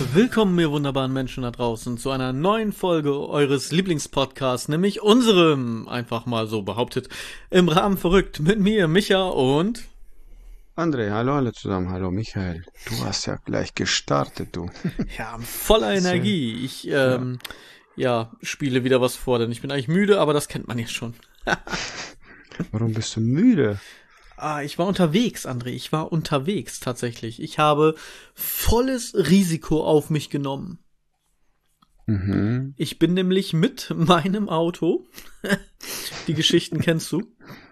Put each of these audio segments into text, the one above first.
Willkommen, ihr wunderbaren Menschen da draußen, zu einer neuen Folge eures Lieblingspodcasts, nämlich unserem, einfach mal so behauptet, im Rahmen verrückt, mit mir, Micha und... André, hallo alle zusammen, hallo Michael. Du hast ja gleich gestartet, du. Ja, voller Energie. Ich, spiele wieder was vor, denn ich bin eigentlich müde, aber das kennt man ja schon. Warum bist du müde? Ich war unterwegs, André. Ich war unterwegs, tatsächlich. Ich habe volles Risiko auf mich genommen. Mhm. Ich bin nämlich mit meinem Auto, die Geschichten kennst du,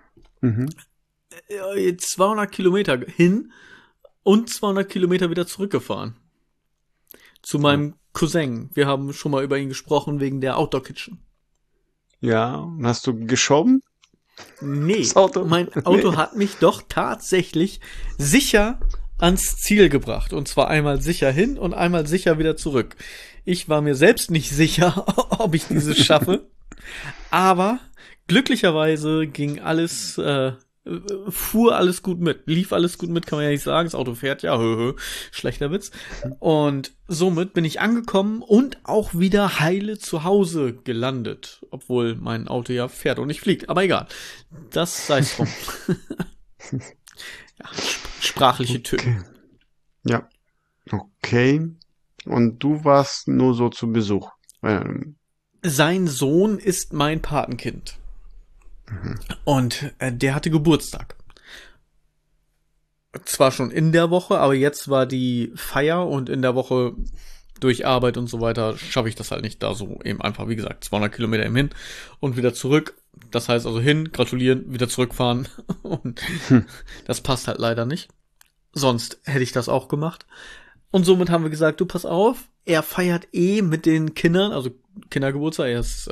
200 Kilometer hin und 200 Kilometer wieder zurückgefahren. Zu meinem Cousin. Wir haben schon mal über ihn gesprochen, wegen der Outdoor Kitchen. Ja, und hast du geschoben? Nee, mein Auto hat mich doch tatsächlich sicher ans Ziel gebracht. Und zwar einmal sicher hin und einmal sicher wieder zurück. Ich war mir selbst nicht sicher, ob ich dieses schaffe. Aber glücklicherweise ging alles, fuhr alles gut mit. Lief alles gut mit, kann man ja nicht sagen. Das Auto fährt ja, schlechter Witz. Und somit bin ich angekommen und auch wieder heile zu Hause gelandet. Obwohl mein Auto ja fährt und nicht fliegt. Aber egal. Das sei es drum. Ja, sprachliche Töne. Ja, okay. Und du warst nur so zu Besuch? Sein Sohn ist mein Patenkind. Und der hatte Geburtstag. Zwar schon in der Woche, aber jetzt war die Feier und in der Woche durch Arbeit und so weiter schaffe ich das halt nicht da so eben einfach, wie gesagt, 200 Kilometer eben hin und wieder zurück. Das heißt also hin, gratulieren, wieder zurückfahren und das passt halt leider nicht. Sonst hätte ich das auch gemacht. Und somit haben wir gesagt, du pass auf, er feiert mit den Kindern, also Kindergeburtstag, er ist,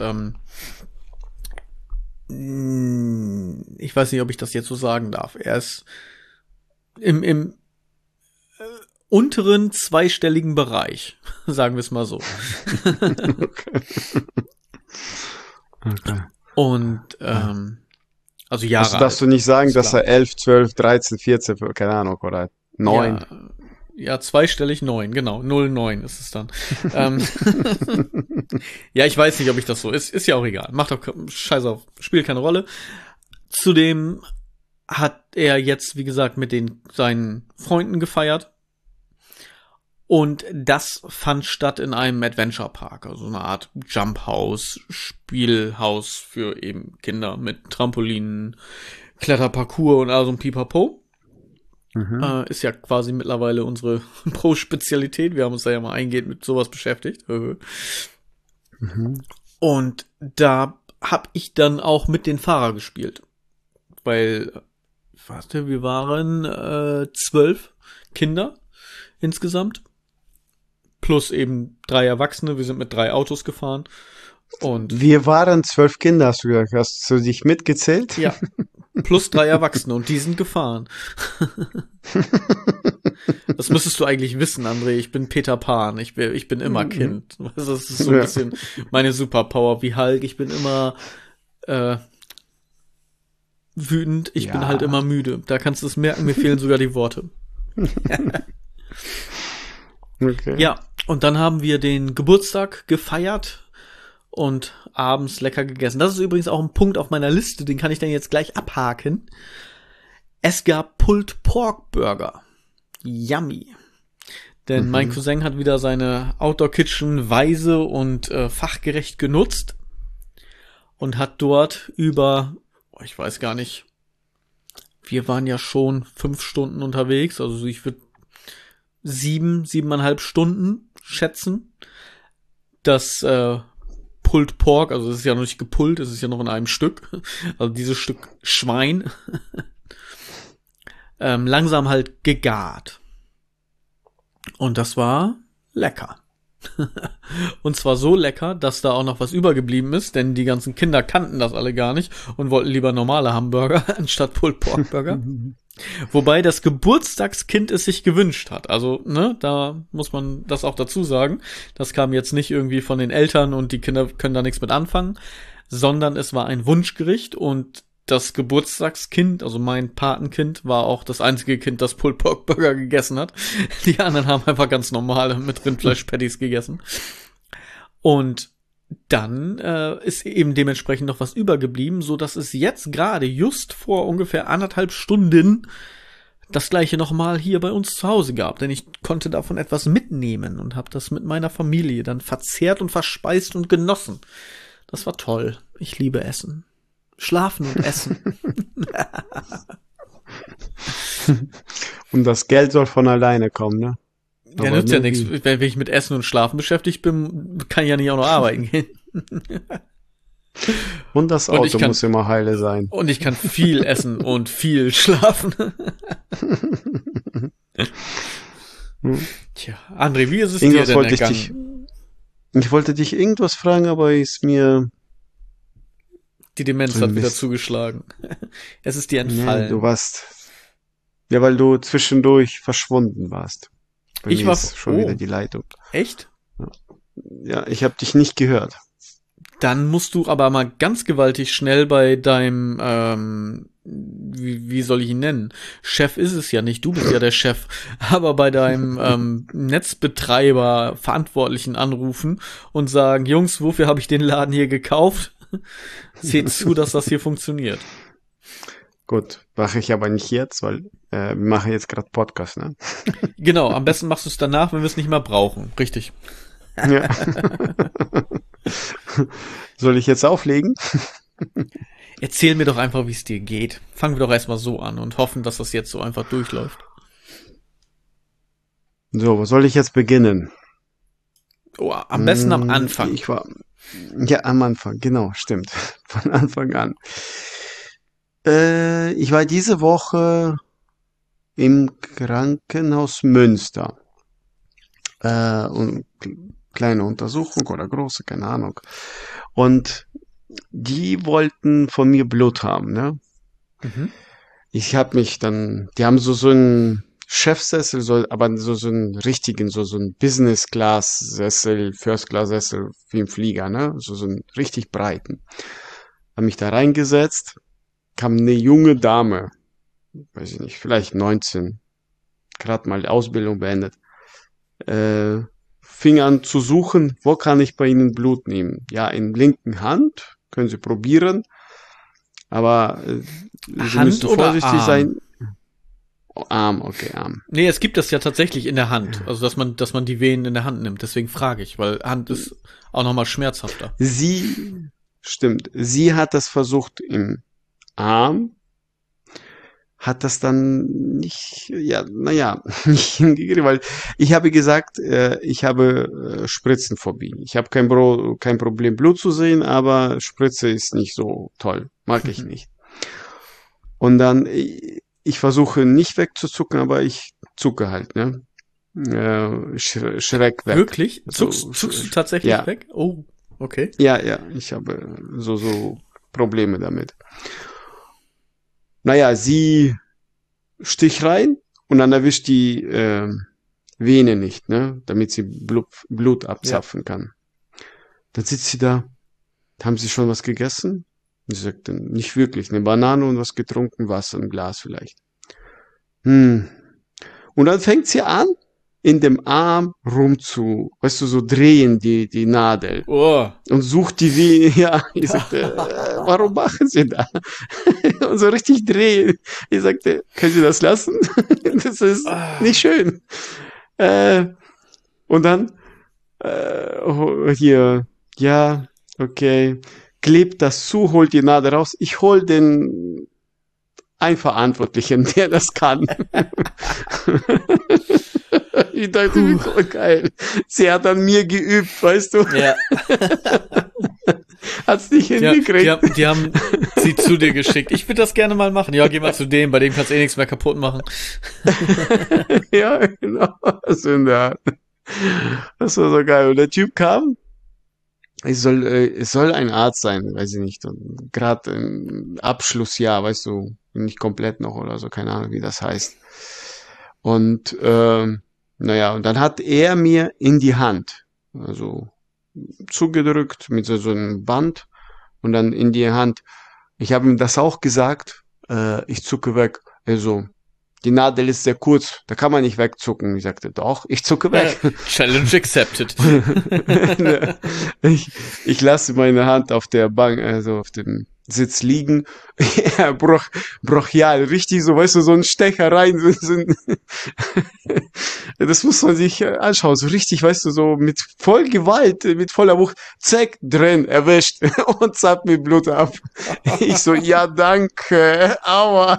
ich weiß nicht, ob ich das jetzt so sagen darf. Er ist im unteren zweistelligen Bereich, sagen wir es mal so. Okay. Und also Jahre Also darfst du alt, nicht sagen, ist dass klar. er 11, 12, 13, 14, keine Ahnung, oder 9. Ja, zweistellig 9, genau. 09 ist es dann. Ja, ich weiß nicht, ob ich das so ist ja auch egal. Macht doch scheiß auf, spielt keine Rolle. Zudem hat er jetzt, wie gesagt, mit seinen Freunden gefeiert. Und das fand statt in einem Adventure Park, also eine Art Jump House, Spielhaus für eben Kinder mit Trampolinen, Kletterparcours und all so ein Pipapo. Ist ja quasi mittlerweile unsere Pro-Spezialität. Wir haben uns da ja mal eingehend mit sowas beschäftigt. Und da hab ich dann auch mit den Fahrer gespielt. Weil, wir waren 12 Kinder insgesamt. Plus eben 3 Erwachsene. Wir sind mit 3 Autos gefahren. Und Wir waren 12 Kinder, hast du gesagt. Hast du dich mitgezählt? ja, plus 3 Erwachsene und die sind gefahren. Das müsstest du eigentlich wissen, André. Ich bin Peter Pan. Ich bin immer Kind. Das ist so ein bisschen meine Superpower wie Hulk. Ich bin immer wütend. Ich bin halt immer müde. Da kannst du es merken, mir fehlen sogar die Worte. Okay. Ja, und dann haben wir den Geburtstag gefeiert und abends lecker gegessen. Das ist übrigens auch ein Punkt auf meiner Liste, den kann ich dann jetzt gleich abhaken. Es gab Pulled Pork Burger. Yummy. Denn mein Cousin hat wieder seine Outdoor Kitchen weise und fachgerecht genutzt und hat dort über, ich weiß gar nicht, wir waren ja schon 5 Stunden unterwegs, also ich würde 7,5 Stunden schätzen. Das Pulled Pork, also es ist ja noch nicht gepullt, es ist ja noch in einem Stück, also dieses Stück Schwein, langsam halt gegart. Und das war lecker. Und zwar so lecker, dass da auch noch was übergeblieben ist, denn die ganzen Kinder kannten das alle gar nicht und wollten lieber normale Hamburger anstatt Pulled Pork Burger. Wobei das Geburtstagskind es sich gewünscht hat. Also, ne, da muss man das auch dazu sagen. Das kam jetzt nicht irgendwie von den Eltern und die Kinder können da nichts mit anfangen, sondern es war ein Wunschgericht und das Geburtstagskind, also mein Patenkind, war auch das einzige Kind, das Pulled Pork Burger gegessen hat. Die anderen haben einfach ganz normale mit Rindfleisch-Patties gegessen. Und dann ist eben dementsprechend noch was übergeblieben, so dass es jetzt gerade just vor ungefähr 1,5 Stunden das gleiche nochmal hier bei uns zu Hause gab. Denn ich konnte davon etwas mitnehmen und habe das mit meiner Familie dann verzehrt und verspeist und genossen. Das war toll. Ich liebe Essen. Schlafen und Essen. Und das Geld soll von alleine kommen, ne? Ja, nützt ja nichts. Wenn ich mit Essen und Schlafen beschäftigt bin, kann ich ja nicht auch noch arbeiten gehen. Und das Auto muss immer heile sein. Und ich kann viel essen und viel schlafen. Tja, André, wie ist es dir denn ergangen? Ich wollte dich irgendwas fragen, aber ist mir... Die Demenz hat wieder zugeschlagen. Es ist dir entfallen. Nee, du warst... Ja, weil du zwischendurch verschwunden warst. Ich war schon wieder die Leitung. Echt? Ja, ich habe dich nicht gehört. Dann musst du aber mal ganz gewaltig schnell bei deinem, wie soll ich ihn nennen? Chef ist es ja nicht, du bist ja der Chef, aber bei deinem Netzbetreiber Verantwortlichen anrufen und sagen, Jungs, wofür habe ich den Laden hier gekauft? Seht zu, dass das hier funktioniert. Gut, mache ich aber nicht jetzt, weil wir machen jetzt gerade Podcast, ne? Genau, am besten machst du es danach, wenn wir es nicht mehr brauchen. Richtig. Ja. Soll ich jetzt auflegen? Erzähl mir doch einfach, wie es dir geht. Fangen wir doch erstmal so an und hoffen, dass das jetzt so einfach durchläuft. So, wo soll ich jetzt beginnen? Oh, am besten am Anfang. Am Anfang, genau, stimmt. Von Anfang an. Ich war diese Woche im Krankenhaus Münster. Und kleine Untersuchung oder große, keine Ahnung. Und die wollten von mir Blut haben, ne? Mhm. Ich habe mich dann, die haben so einen Chefsessel, aber so einen richtigen, so einen Business-Class-Sessel, First-Class-Sessel wie im Flieger, ne? So einen richtig breiten. Hab mich da reingesetzt, kam eine junge Dame, weiß ich nicht, vielleicht 19, gerade mal die Ausbildung beendet, fing an zu suchen, wo kann ich bei Ihnen Blut nehmen? Ja, in linken Hand, können Sie probieren, aber Sie müssen vorsichtig sein. Arm, okay, Arm. Nee, es gibt das ja tatsächlich in der Hand, also dass man die Venen in der Hand nimmt, deswegen frage ich, weil Hand ist auch nochmal schmerzhafter. Sie hat das versucht im Arm, hat das dann nicht, nicht hingekriegt, weil ich habe gesagt, ich habe Spritzenphobie. Ich habe kein Problem, Blut zu sehen, aber Spritze ist nicht so toll. Mag ich nicht. Und dann, ich versuche nicht wegzuzucken, aber ich zucke halt, ne? Schreck weg. Wirklich? Zuckst du tatsächlich weg? Oh, okay. Ja, ich habe so Probleme damit. Naja, sie Stich rein und dann erwischt die Vene nicht, ne, damit sie Blut abzapfen kann. Dann sitzt sie da, haben Sie schon was gegessen? Sie sagte, nicht wirklich, eine Banane und was getrunken, Wasser, ein Glas vielleicht. Und dann fängt sie an, in dem Arm so drehen die Nadel. Oh. Und sucht die Vene, ja. Ich sagte, warum machen Sie das? Und so richtig drehen. Ich sagte, können Sie das lassen? Das ist nicht schön. Und dann, hier, ja, okay, klebt das zu, holt die Nadel raus. Ich hol den Verantwortlichen, der das kann. Ich dachte, oh, geil. Sie hat an mir geübt, weißt du? Ja. Hat's nicht hingekriegt. Die haben sie zu dir geschickt. Ich würde das gerne mal machen. Ja, geh mal zu dem, bei dem kannst du nichts mehr kaputt machen. Ja, genau. Das war so geil. Und der Typ kam. Es soll ein Arzt sein, weiß ich nicht. Gerade im Abschlussjahr, weißt du, nicht komplett noch oder so, keine Ahnung, wie das heißt. Und und dann hat er mir in die Hand, also zugedrückt mit so einem Band und dann in die Hand Ich habe ihm das auch gesagt. Ich zucke weg. Also, die Nadel ist sehr kurz, da kann man nicht wegzucken. Ich sagte, doch, ich zucke weg. Challenge accepted. Ich lasse meine Hand auf der Bank, also auf dem Sitz liegen. Ja, brachial, richtig so, weißt du, so ein Stecher rein. Das muss man sich anschauen, so richtig, weißt du, so mit voll Gewalt, mit voller Wucht, zack, drin, erwischt und zappt mir Blut ab. Ich so, ja, danke, aua.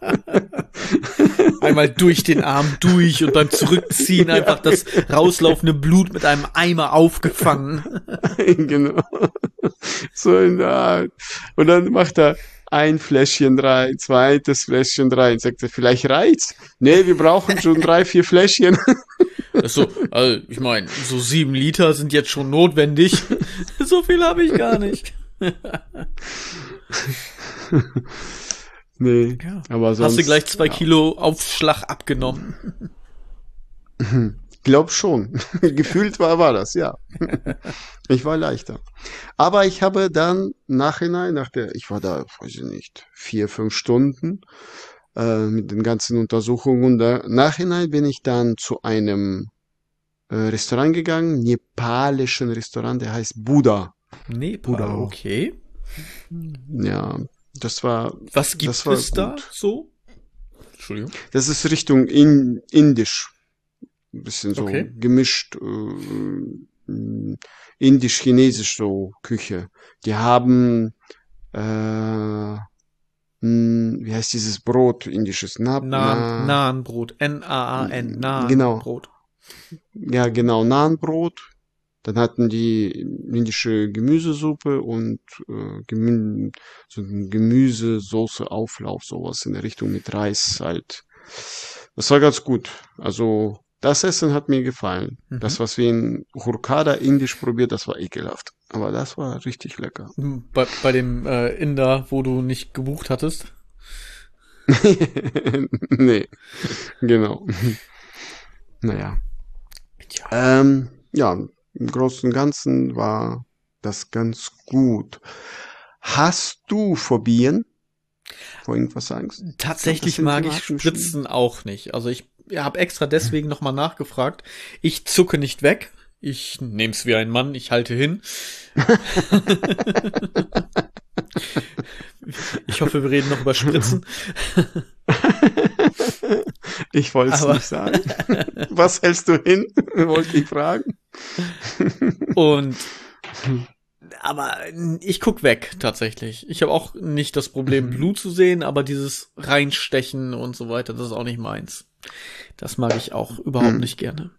Einmal durch den Arm durch und beim Zurückziehen einfach das rauslaufende Blut mit einem Eimer aufgefangen. Genau. So in der Art. Und dann macht er ein Fläschchen rein, zweites Fläschchen rein. Sagt er, vielleicht reicht's? Nee, wir brauchen schon 3, 4 Fläschchen. So, also ich meine, so 7 Liter sind jetzt schon notwendig. So viel habe ich gar nicht. Nee, ja. Aber sonst... Hast du gleich 2 Kilo Aufschlag abgenommen? Glaub schon. Gefühlt war das, ja. Ich war leichter. Aber ich habe dann nachhinein, ich war da, weiß ich nicht, 4, 5 Stunden mit den ganzen Untersuchungen. Und nachhinein bin ich dann zu einem Restaurant gegangen, nepalischen Restaurant, der heißt Buddha. Nepal, Buddha. Okay. Ja, das war... Was gibt es gut. Da so? Entschuldigung. Das ist Richtung Indisch. Ein bisschen so gemischt, indisch-chinesisch so Küche. Die haben, wie heißt dieses Brot, indisches? Naan-Brot, N-A-A-N, Naan-Brot. Genau. Ja, genau, Naan-Brot. Dann hatten die indische Gemüsesuppe und so ein Gemüsesoße-Auflauf, sowas in der Richtung mit Reis halt. Das war ganz gut. Also das Essen hat mir gefallen. Mhm. Das, was wir in Hurghada indisch probiert, das war ekelhaft. Aber das war richtig lecker. Bei dem Inder, wo du nicht gebucht hattest? Nee, genau. Naja. Ja, im Großen und Ganzen war das ganz gut. Hast du Phobien? Vor irgendwas Angst? Tatsächlich mag ich Spritzen auch nicht. Also ich habe extra deswegen nochmal nachgefragt. Ich zucke nicht weg. Ich nehm's wie ein Mann. Ich halte hin. Ich hoffe, wir reden noch über Spritzen. Ich wollte es nicht sagen. Was hältst du hin? Wollte ich fragen. Aber ich guck weg, tatsächlich. Ich habe auch nicht das Problem, Blut zu sehen, aber dieses Reinstechen und so weiter, das ist auch nicht meins. Das mag ich auch überhaupt nicht gerne.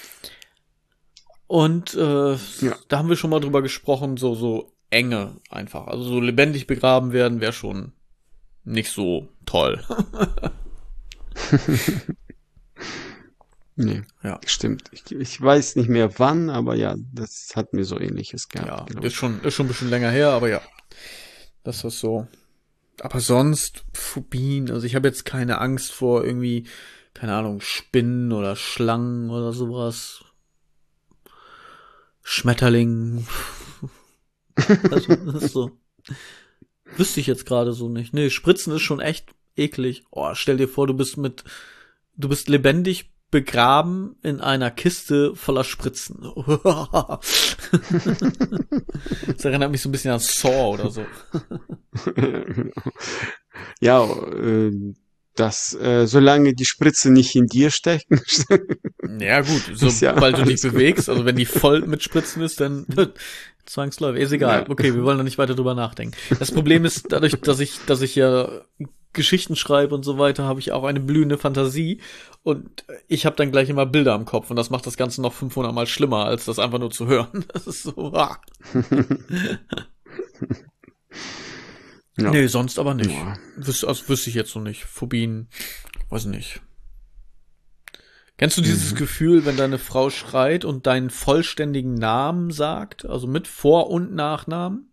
Und da haben wir schon mal drüber gesprochen, so Enge einfach. Also so lebendig begraben werden wäre schon nicht so toll. Nee, ja. Stimmt. Ich weiß nicht mehr wann, aber ja, das hat mir so Ähnliches gehabt. Ja, ist schon ein bisschen länger her, aber ja, das ist so. Aber sonst, Phobien, also ich habe jetzt keine Angst vor irgendwie, keine Ahnung, Spinnen oder Schlangen oder sowas. Schmetterlingen. Also, das ist so. Wüsste ich jetzt gerade so nicht. Nee, Spritzen ist schon echt eklig. Oh, stell dir vor, du bist lebendig begraben in einer Kiste voller Spritzen. Das erinnert mich so ein bisschen an Saw oder so. Ja, solange die Spritze nicht in dir stecken. Ja gut, sobald du dich bewegst, also wenn die voll mit Spritzen ist, dann zwangsläufig, ist egal. Okay, wir wollen da nicht weiter drüber nachdenken. Das Problem ist, dadurch, dass ich ja Geschichten schreibe und so weiter, habe ich auch eine blühende Fantasie und ich habe dann gleich immer Bilder im Kopf und das macht das Ganze noch 500 Mal schlimmer, als das einfach nur zu hören. Das ist so, Ja. Nee, sonst aber nicht. Ja. Wüsste ich jetzt noch nicht. Phobien, weiß nicht. Kennst du dieses Gefühl, wenn deine Frau schreit und deinen vollständigen Namen sagt? Also mit Vor- und Nachnamen?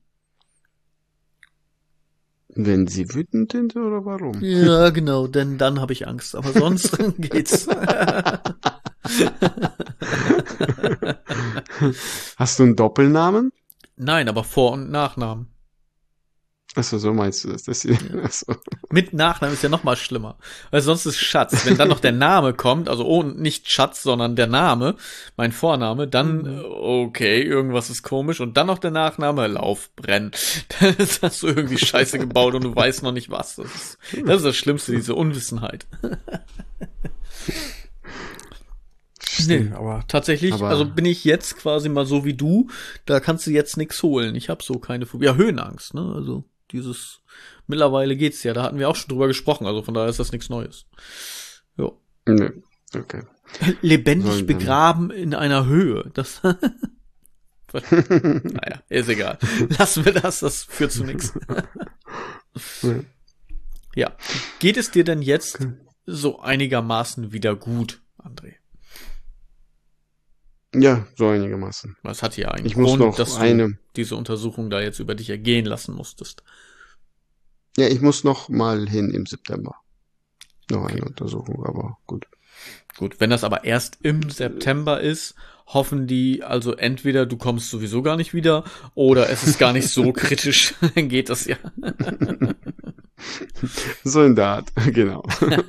Wenn sie wütend sind oder warum? Ja, genau, denn dann habe ich Angst. Aber sonst geht's. Hast du einen Doppelnamen? Nein, aber Vor- und Nachnamen. Achso, so meinst du das? Achso. Mit Nachnamen ist ja noch mal schlimmer. Weil sonst ist Schatz. Wenn dann noch der Name kommt, also nicht Schatz, sondern der Name, mein Vorname, dann, okay, irgendwas ist komisch. Und dann noch der Nachname, Laufbrenn. Dann hast du irgendwie Scheiße gebaut und du weißt noch nicht was. Das ist das Schlimmste, diese Unwissenheit. Nee, aber tatsächlich, also bin ich jetzt quasi mal so wie du, da kannst du jetzt nix holen. Ich habe so keine Phobie. Ja, Höhenangst, ne? Also mittlerweile geht's ja, da hatten wir auch schon drüber gesprochen, also von daher ist das nichts Neues. Ja. Nee, okay. Lebendig begraben in einer Höhe, das naja, ist egal. Lassen wir das führt zu nichts. Ja. Geht es dir denn jetzt so einigermaßen wieder gut, André? Ja, so einigermaßen. Was hat hier eigentlich Grund, dass du diese Untersuchung da jetzt über dich ergehen lassen musstest? Ja, ich muss noch mal hin im September. Noch eine Untersuchung, aber gut. Gut, wenn das aber erst im September ist, hoffen die, also entweder du kommst sowieso gar nicht wieder oder es ist gar nicht so kritisch, dann geht das ja. So in der Art, genau.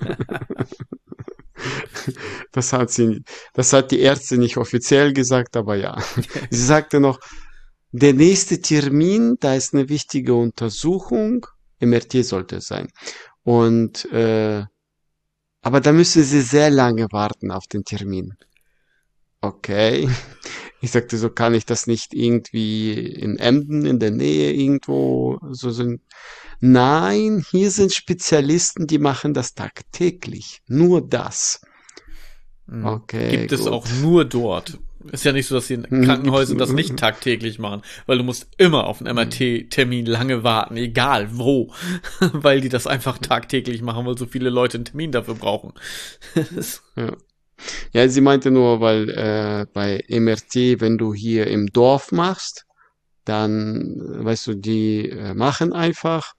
Das hat die Ärzte nicht offiziell gesagt, aber ja. Sie sagte noch, der nächste Termin, da ist eine wichtige Untersuchung, MRT sollte es sein. Und aber da müssen Sie sehr lange warten auf den Termin. Okay. Ich sagte, so kann ich das nicht irgendwie in Emden in der Nähe irgendwo so sind. Nein, hier sind Spezialisten, die machen das tagtäglich. Nur das. Okay. Gibt es auch nur dort. Ist ja nicht so, dass die in Krankenhäusern das nicht tagtäglich machen, weil du musst immer auf einen MRT-Termin lange warten, egal wo, weil die das einfach tagtäglich machen, weil so viele Leute einen Termin dafür brauchen. Ja, sie meinte nur, weil bei MRT, wenn du hier im Dorf machst, dann, weißt du, die machen einfach,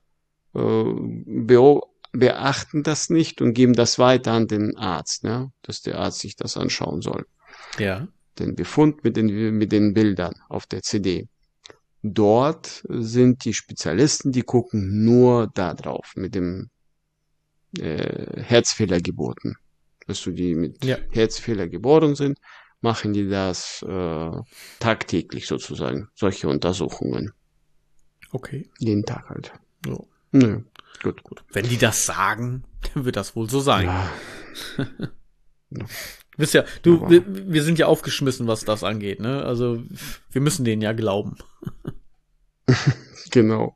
beachten das nicht und geben das weiter an den Arzt, ne? Dass der Arzt sich das anschauen soll. Ja. Den Befund mit den Bildern auf der CD. Dort sind die Spezialisten, die gucken nur da drauf, mit dem Herzfehlergeburten. Weißt du, die mit Herzfehler geboren sind, machen die das tagtäglich sozusagen, solche Untersuchungen. Okay. Jeden Tag halt. So. Nö, gut. Wenn die das sagen, dann wird das wohl so sein. Ja. Wisst ja, wir sind ja aufgeschmissen, was das angeht, ne? Also, wir müssen denen ja glauben. Genau.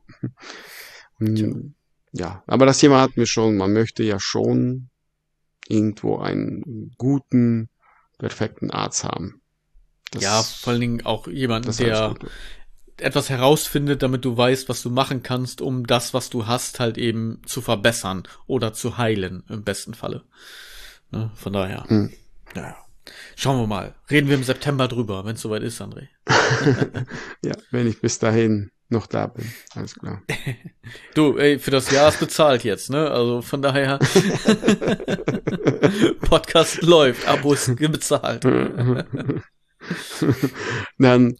Ja, aber das Thema hatten wir schon, man möchte ja schon irgendwo einen guten, perfekten Arzt haben. Ja, vor allen Dingen auch jemanden, der etwas herausfindet, damit du weißt, was du machen kannst, um das, was du hast, halt eben zu verbessern oder zu heilen, im besten Falle. Ne? Von daher. Naja. Schauen wir mal. Reden wir im September drüber, wenn es soweit ist, André. Ja, wenn ich bis dahin noch da bin. Alles klar. Du, für das Jahr ist bezahlt jetzt, ne? Also von daher Podcast läuft, Abo ist bezahlt. Dann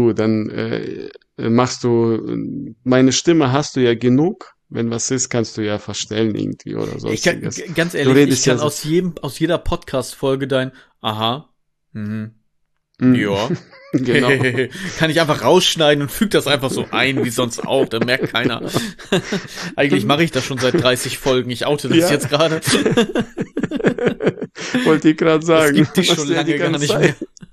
machst du, meine Stimme hast du ja genug. Wenn was ist, kannst du ja verstellen irgendwie oder so. Ganz ehrlich, ich kann aus jeder Podcast-Folge ja, genau. Kann ich einfach rausschneiden und füge das einfach so ein, wie sonst auch, da merkt keiner. Eigentlich mache ich das schon seit 30 Folgen, ich oute das jetzt gerade. Wollte ich gerade sagen. Das gibt dich schon lange gar nicht mehr.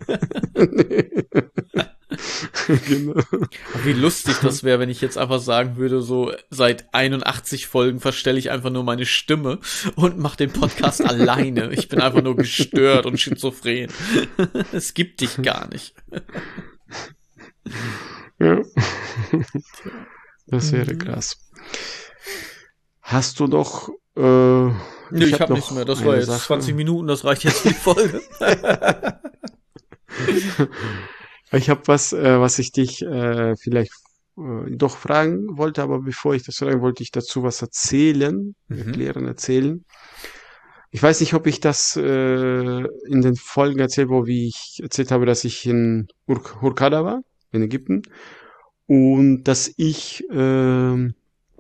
Genau. Wie lustig das wäre, wenn ich jetzt einfach sagen würde, so seit 81 Folgen verstelle ich einfach nur meine Stimme und mache den Podcast alleine. Ich bin einfach nur gestört und schizophren. Es gibt dich gar nicht. Ja. Das wäre krass. Hast du doch Nö, ich hab nichts mehr. Das war jetzt 20 Minuten, das reicht jetzt für die Folge. Ich habe was ich dich vielleicht doch fragen wollte, aber bevor ich das frage, wollte ich dazu was erzählen. Ich weiß nicht, ob ich das in den Folgen erzählt habe, wie ich erzählt habe, dass ich in Hurghada war, in Ägypten, und dass ich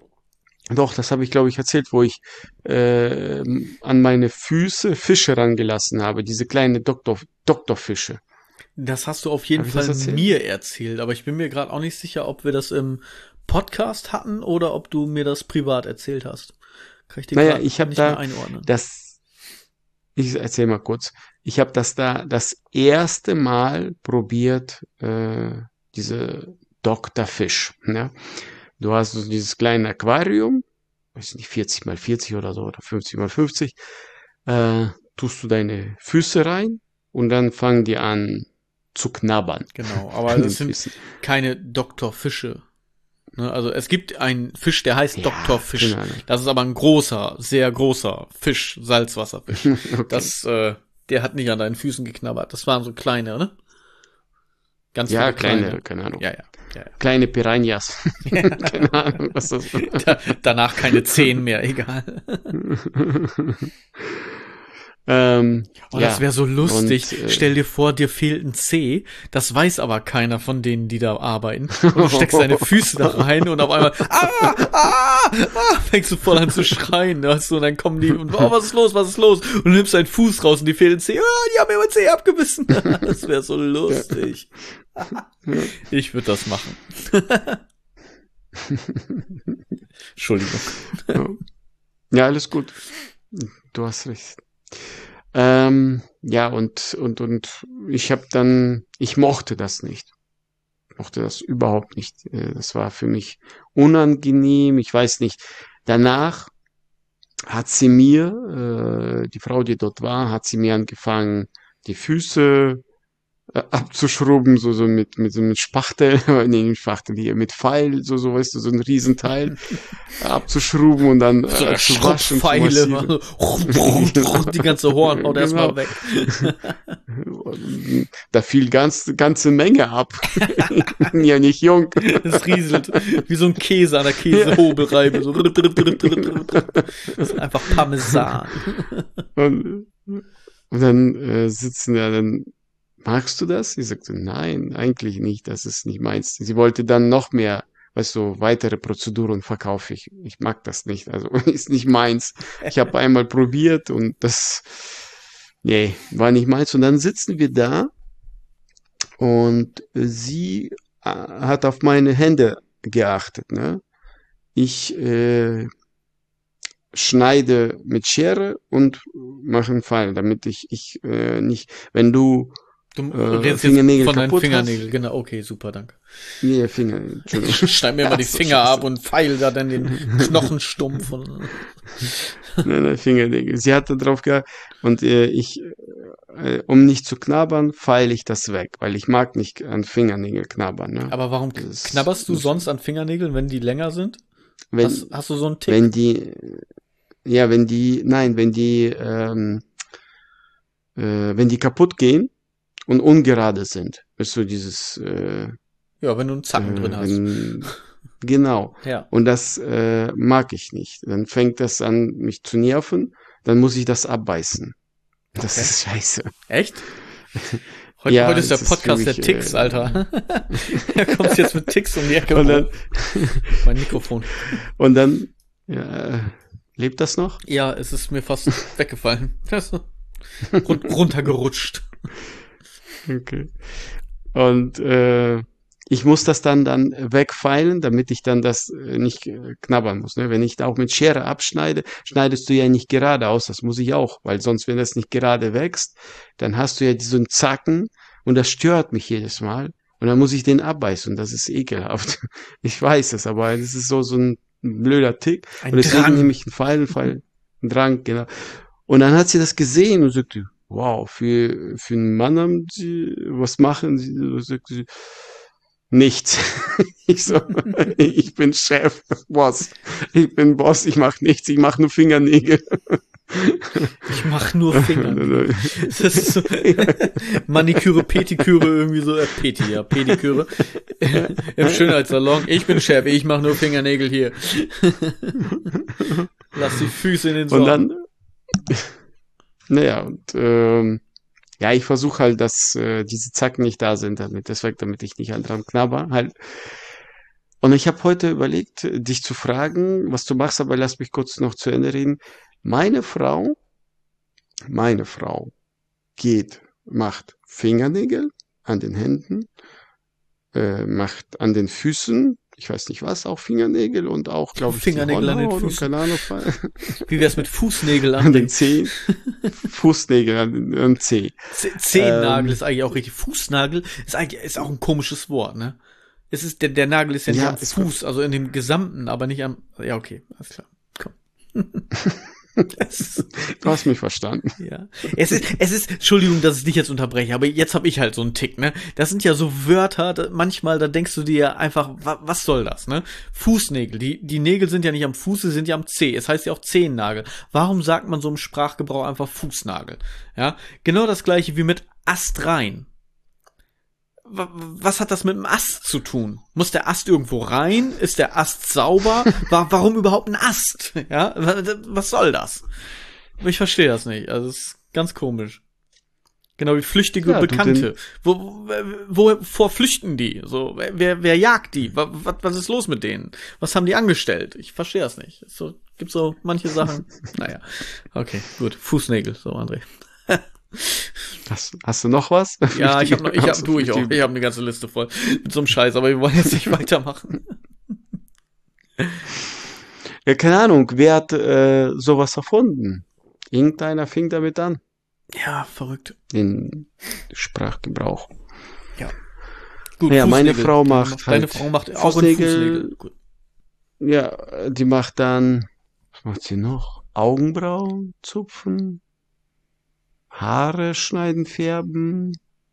Doch, das habe ich, glaube ich, erzählt, wo ich an meine Füße Fische rangelassen habe, diese kleine Doktorfische. Das hast du auf jeden Habe ich das Fall erzählt? mir erzählt, aber ich bin mir gerade auch nicht sicher, ob wir das im Podcast hatten oder ob du mir das privat erzählt hast. Kann ich dir Naja, gerade ich habe nicht mehr da einordnen. das, ich erzähle mal kurz, ich habe das da das erste Mal probiert, diese Doktorfisch. Ja? Du hast so dieses kleine Aquarium, weiß nicht, 40 mal 40 oder so, oder 50 mal 50, tust du deine Füße rein und dann fangen die an zu knabbern Genau, aber an das den sind Füßen. keine Doktorfische. Ne? Also es gibt einen Fisch, der heißt Ja, Doktorfisch. keine Ahnung. Das ist aber ein großer, sehr großer Fisch, Salzwasserfisch. Okay. Das, der hat nicht an deinen Füßen geknabbert. Das waren so kleine, ne? Ganz Ja, viele kleine. kleine, keine Ahnung. Ja, ja, ja, Kleine Piranhas. Keine Ahnung, was das ist. Danach keine 10 mehr, egal. Oh, das Ja, wäre so lustig. und Stell dir vor, dir fehlt ein C. Das weiß aber keiner von denen, die da arbeiten. Und du steckst deine Füße da rein und auf einmal, fängst du voll an zu schreien. Weißt du, und dann kommen die und, oh, was ist los, was ist los? Und du nimmst deinen Fuß raus und die fehlt ein C. Die haben mir mein C abgebissen. Das wäre so lustig. Ich würde das machen. Entschuldigung. ja, alles gut. Du hast recht. Ja, und ich mochte das nicht. Ich mochte das überhaupt nicht. Das war für mich unangenehm. Ich weiß nicht. Danach hat sie mir, die Frau, die dort war, hat sie mir angefangen, die Füße abzuschrubben, so mit Spachtel, nee, nicht Spachtel hier, mit Pfeil, so, weißt du, so ein Riesenteil abzuschrubben und dann So eine zu waschen, zu Schrubbpfeile. massieren. Die ganze Hornhaut erstmal Genau. weg. Da fiel ganze Menge ab. Ich bin ja nicht jung. Es rieselt wie so ein Käse an der Käsehobelreibe. So. Das ist einfach Parmesan. Und, und dann sitzen ja dann, magst du das? Ich sagte, nein, eigentlich nicht, das ist nicht meins. Sie wollte dann noch mehr, weißt du, weitere Prozeduren verkaufe ich. Ich mag das nicht, also ist nicht meins. Ich habe einmal probiert und das, nee, war nicht meins. Und dann sitzen wir da und sie hat auf meine Hände geachtet, ne? Ich schneide mit Schere und mache einen Pfeil, damit ich nicht, wenn du Du redest jetzt Fingernägel von deinen kaputt Fingernägeln. hast. Genau, okay, super, danke. Nee, Finger, Entschuldigung. Schneid mir immer die Ach so, Finger ab scheiße. und feil da dann den Knochenstumpf. Nein, Fingernägel. Sie hatte drauf geachtet und um nicht zu knabbern, feile ich das weg, weil ich mag nicht an Fingernägel knabbern. Ne? Aber warum Das knabberst du sonst an Fingernägeln, wenn die länger sind? wenn, Hast du so einen Tick? wenn die, ja, wenn die kaputt gehen und ungerade sind, ist so dieses, Ja, wenn du einen Zacken drin hast. genau. Ja. Und das mag ich nicht. Dann fängt das an, mich zu nerven. Dann muss ich das abbeißen. Das Okay. ist scheiße. Echt? Ja, Heute ist der es ist Podcast für mich, der Ticks, Alter. Da kommst du jetzt mit Ticks um die Ecke. Und dann, Mein Mikrofon. und dann lebt das noch? Ja, es ist mir fast weggefallen. Runtergerutscht. Okay. Und ich muss das dann wegfeilen, damit ich dann das nicht knabbern muss. Ne? Wenn ich da auch mit Schere abschneide, schneidest du ja nicht gerade aus. Das muss ich auch, weil sonst, wenn das nicht gerade wächst, dann hast du ja diesen Zacken und das stört mich jedes Mal. Und dann muss ich den abbeißen und das ist ekelhaft. Ich weiß es, aber das ist so ein blöder Tick. Ein Und deswegen Drang. nehme ich einen einen Drang, genau. Und dann hat sie das gesehen und sagte, wow, für einen Mann haben sie, was machen sie? Sagt sie, nichts. Ich so, ich bin Chef, Boss. Ich bin Boss, ich mache nichts, ich mache nur Fingernägel. Ich mach nur Fingernägel. Das ist so Maniküre, Petiküre, irgendwie so, Pediküre. Im Schönheitssalon. Ich bin Chef, ich mach nur Fingernägel hier. Lass die Füße in den Socken. Und dann, naja, und ja, ich versuche halt, dass diese Zacken nicht da sind, damit ich nicht dran knabber halt. Und ich habe heute überlegt, dich zu fragen, was du machst, aber lass mich kurz noch zu Ende reden. Meine Frau macht Fingernägel an den Händen, macht an den Füßen, ich weiß nicht was, auch Fingernägel und auch, glaube ich, Fingernägel an den Füßen. Keine Ahnung. Wie wär's mit Fußnägel an den Zehen? Fußnägel an den Zeh. Zehennagel ist eigentlich auch richtig. Fußnagel ist auch ein komisches Wort, ne? Es ist, der Nagel ist ja nicht am Fuß, also in dem Gesamten, aber nicht am, ja, okay, alles klar, komm. Du hast mich verstanden. Ja. Es ist, Entschuldigung, dass ich dich jetzt unterbreche, aber jetzt habe ich halt so einen Tick, ne? Das sind ja so Wörter, manchmal, da denkst du dir einfach, was soll das, ne? Fußnägel, die Nägel sind ja nicht am Fuß, sie sind ja am Zeh. Es heißt ja auch Zehennagel. Warum sagt man so im Sprachgebrauch einfach Fußnagel? Ja? Genau das gleiche wie mit astrein. Was hat das mit dem Ast zu tun? Muss der Ast irgendwo rein? Ist der Ast sauber? Warum überhaupt ein Ast? Ja, was soll das? Ich verstehe das nicht. Also es ist ganz komisch. Genau wie flüchtige Bekannte. Wovor flüchten die? So, wer jagt die? Was ist los mit denen? Was haben die angestellt? Ich verstehe das nicht. Gibt so manche Sachen. Naja, okay, gut. Fußnägel, so André. Hast du noch was? Ja, ich habe eine ganze Liste voll mit so einem Scheiß, aber wir wollen jetzt nicht weitermachen. Ja, keine Ahnung, wer hat sowas erfunden? Irgendeiner fing damit an. Ja, verrückt. Den Sprachgebrauch. Ja. Gut, ja, meine Frau macht Deine Frau macht auch Fußnägel. Gut. Ja, die macht dann, was macht sie noch? Augenbrauen zupfen. Haare schneiden, färben.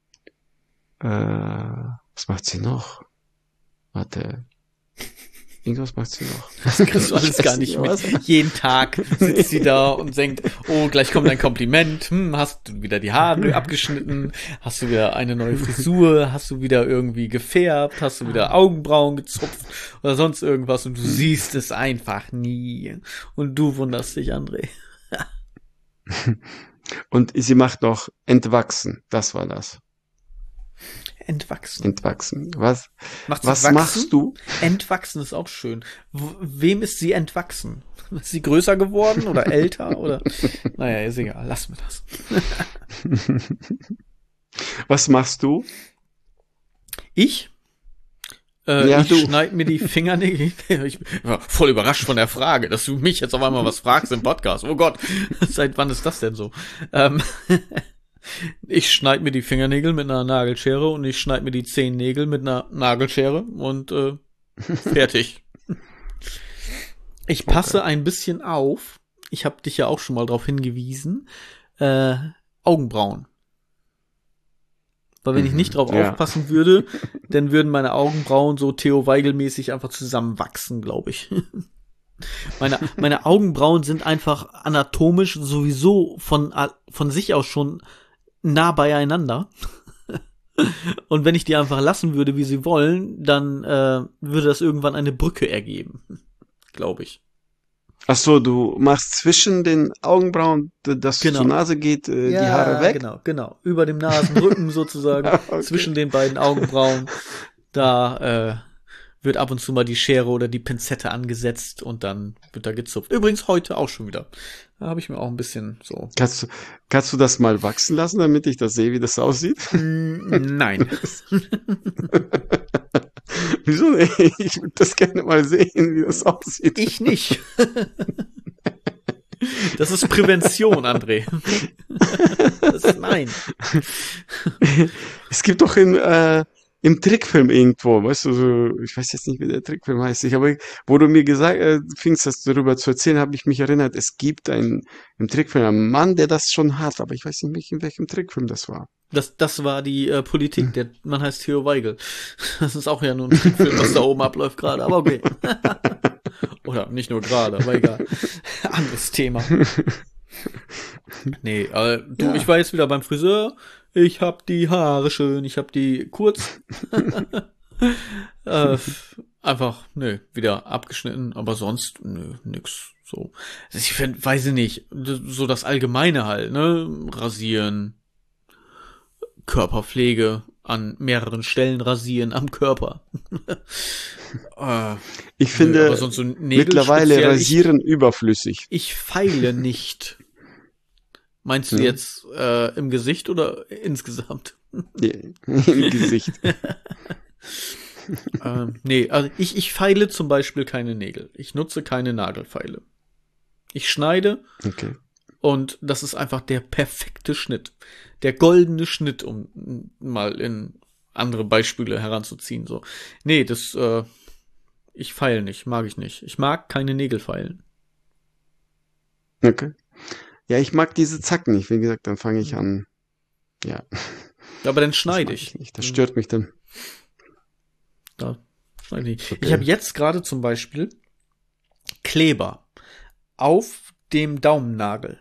Was macht sie noch? Warte. Irgendwas macht sie noch. Das kriegst du alles gar nicht mit. Jeden Tag sitzt sie da und denkt, oh, gleich kommt ein Kompliment. Hast du wieder die Haare abgeschnitten? Hast du wieder eine neue Frisur? Hast du wieder irgendwie gefärbt? Hast du wieder Augenbrauen gezupft? Oder sonst irgendwas? Und du siehst es einfach nie. Und du wunderst dich, André. Und sie macht noch entwachsen. Das war das. Entwachsen. Was machst du? Entwachsen ist auch schön. Wem ist sie entwachsen? Ist sie größer geworden oder älter? Oder? Naja, ist egal. Lass mir das. Was machst du? Ich? Ich schneide mir die Fingernägel. Ich war voll überrascht von der Frage, dass du mich jetzt auf einmal was fragst im Podcast. Oh Gott, seit wann ist das denn so? Ich schneide mir die Fingernägel mit einer Nagelschere und ich schneide mir die Zehennägel mit einer Nagelschere und fertig. Ich passe ein bisschen auf. Ich habe dich ja auch schon mal darauf hingewiesen. Augenbrauen. Weil wenn ich nicht drauf aufpassen würde, dann würden meine Augenbrauen so Theo Weigel-mäßig einfach zusammenwachsen, glaube ich. Meine Augenbrauen sind einfach anatomisch sowieso von sich aus schon nah beieinander. Und wenn ich die einfach lassen würde, wie sie wollen, dann würde das irgendwann eine Brücke ergeben, glaube ich. Ach so, du machst zwischen den Augenbrauen, dass zur Nase geht, die Haare weg? Genau. Über dem Nasenrücken sozusagen, okay. Zwischen den beiden Augenbrauen, da wird ab und zu mal die Schere oder die Pinzette angesetzt und dann wird da gezupft. Übrigens heute auch schon wieder. Da habe ich mir auch ein bisschen so... Kannst du das mal wachsen lassen, damit ich das sehe, wie das aussieht? Nein. Wieso nicht? Ich würde das gerne mal sehen, wie das aussieht. Ich nicht. Das ist Prävention, André. Nein. Es gibt doch im Trickfilm irgendwo, weißt du, so, ich weiß jetzt nicht, wie der Trickfilm heißt, aber wo du mir fingst, das darüber zu erzählen, habe ich mich erinnert, es gibt im Trickfilm einen Mann, der das schon hat, aber ich weiß nicht, in welchem Trickfilm das war. Das war die Politik, der Mann heißt Theo Weigel. Das ist auch ja nur ein Trickfilm, was da oben abläuft gerade, aber okay. Oder nicht nur gerade, aber egal. Anderes Thema. Nee, ich war jetzt wieder beim Friseur. Ich hab die Haare schön, ich hab die kurz. Einfach, wieder abgeschnitten, aber sonst, nix. So. Ich weiß ich nicht, so das Allgemeine halt, ne? Rasieren, Körperpflege, an mehreren Stellen rasieren am Körper. Ich finde so mittlerweile Rasieren überflüssig. Ich feile nicht. Meinst du jetzt im Gesicht oder insgesamt? Nee, im Gesicht. Nee, also ich feile zum Beispiel keine Nägel. Ich nutze keine Nagelfeile. Ich schneide und das ist einfach der perfekte Schnitt. Der goldene Schnitt, um mal in andere Beispiele heranzuziehen. So. Nee, ich feile nicht, mag ich nicht. Ich mag keine Nägel feilen. Okay. Ja, ich mag diese Zacken nicht. Wie gesagt, dann fange ich an. Ja. Aber dann schneide ich. Nicht. Das stört mich dann. Da schneide ich. Okay. Ich habe jetzt gerade zum Beispiel Kleber auf dem Daumennagel.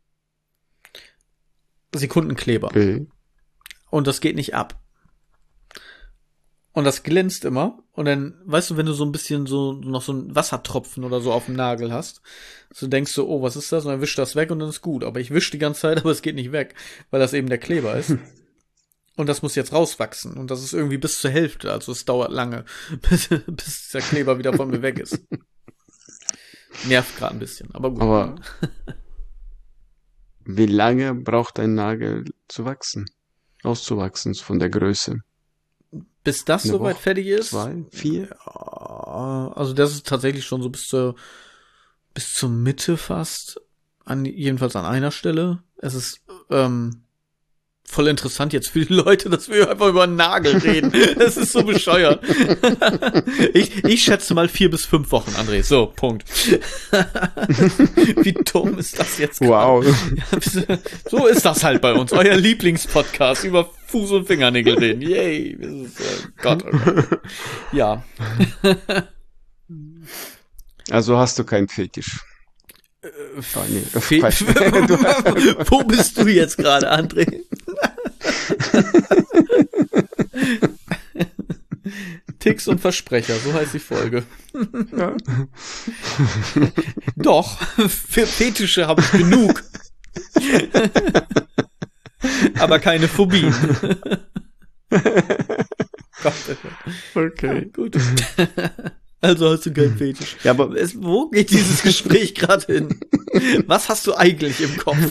Sekundenkleber. Okay. Und das geht nicht ab. Und das glänzt immer. Und dann, weißt du, wenn du so ein bisschen noch so ein Wassertropfen oder so auf dem Nagel hast, so denkst du, oh, was ist das? Und dann wischst du das weg und dann ist gut. Aber ich wische die ganze Zeit, aber es geht nicht weg, weil das eben der Kleber ist. Und das muss jetzt rauswachsen. Und das ist irgendwie bis zur Hälfte. Also es dauert lange, bis der Kleber wieder von mir weg ist. Nervt gerade ein bisschen, aber gut. Aber wie lange braucht ein Nagel zu wachsen? Auszuwachsen von der Größe? Bis das soweit fertig ist? 2, 4? Ja, also das ist tatsächlich schon so bis zur Mitte fast. Jedenfalls an einer Stelle. Es ist voll interessant jetzt für die Leute, dass wir einfach über einen Nagel reden. Das ist so bescheuert. Ich schätze mal 4 bis 5 Wochen, André. So, Punkt. Wie dumm ist das jetzt gerade? Wow. Ja, so ist das halt bei uns. Euer Lieblingspodcast über Fuß- und Fingernägel reden. Yay. Das ist, Gott, oh Gott. Ja. Also hast du keinen Fetisch. Wo bist du jetzt gerade, André? Ticks und Versprecher, so heißt die Folge. Ja. Doch, für Fetische habe ich genug. Aber keine Phobien. Okay. Ja, gut. Also hast du keinen Fetisch. Ja, aber wo geht dieses Gespräch gerade hin? Was hast du eigentlich im Kopf?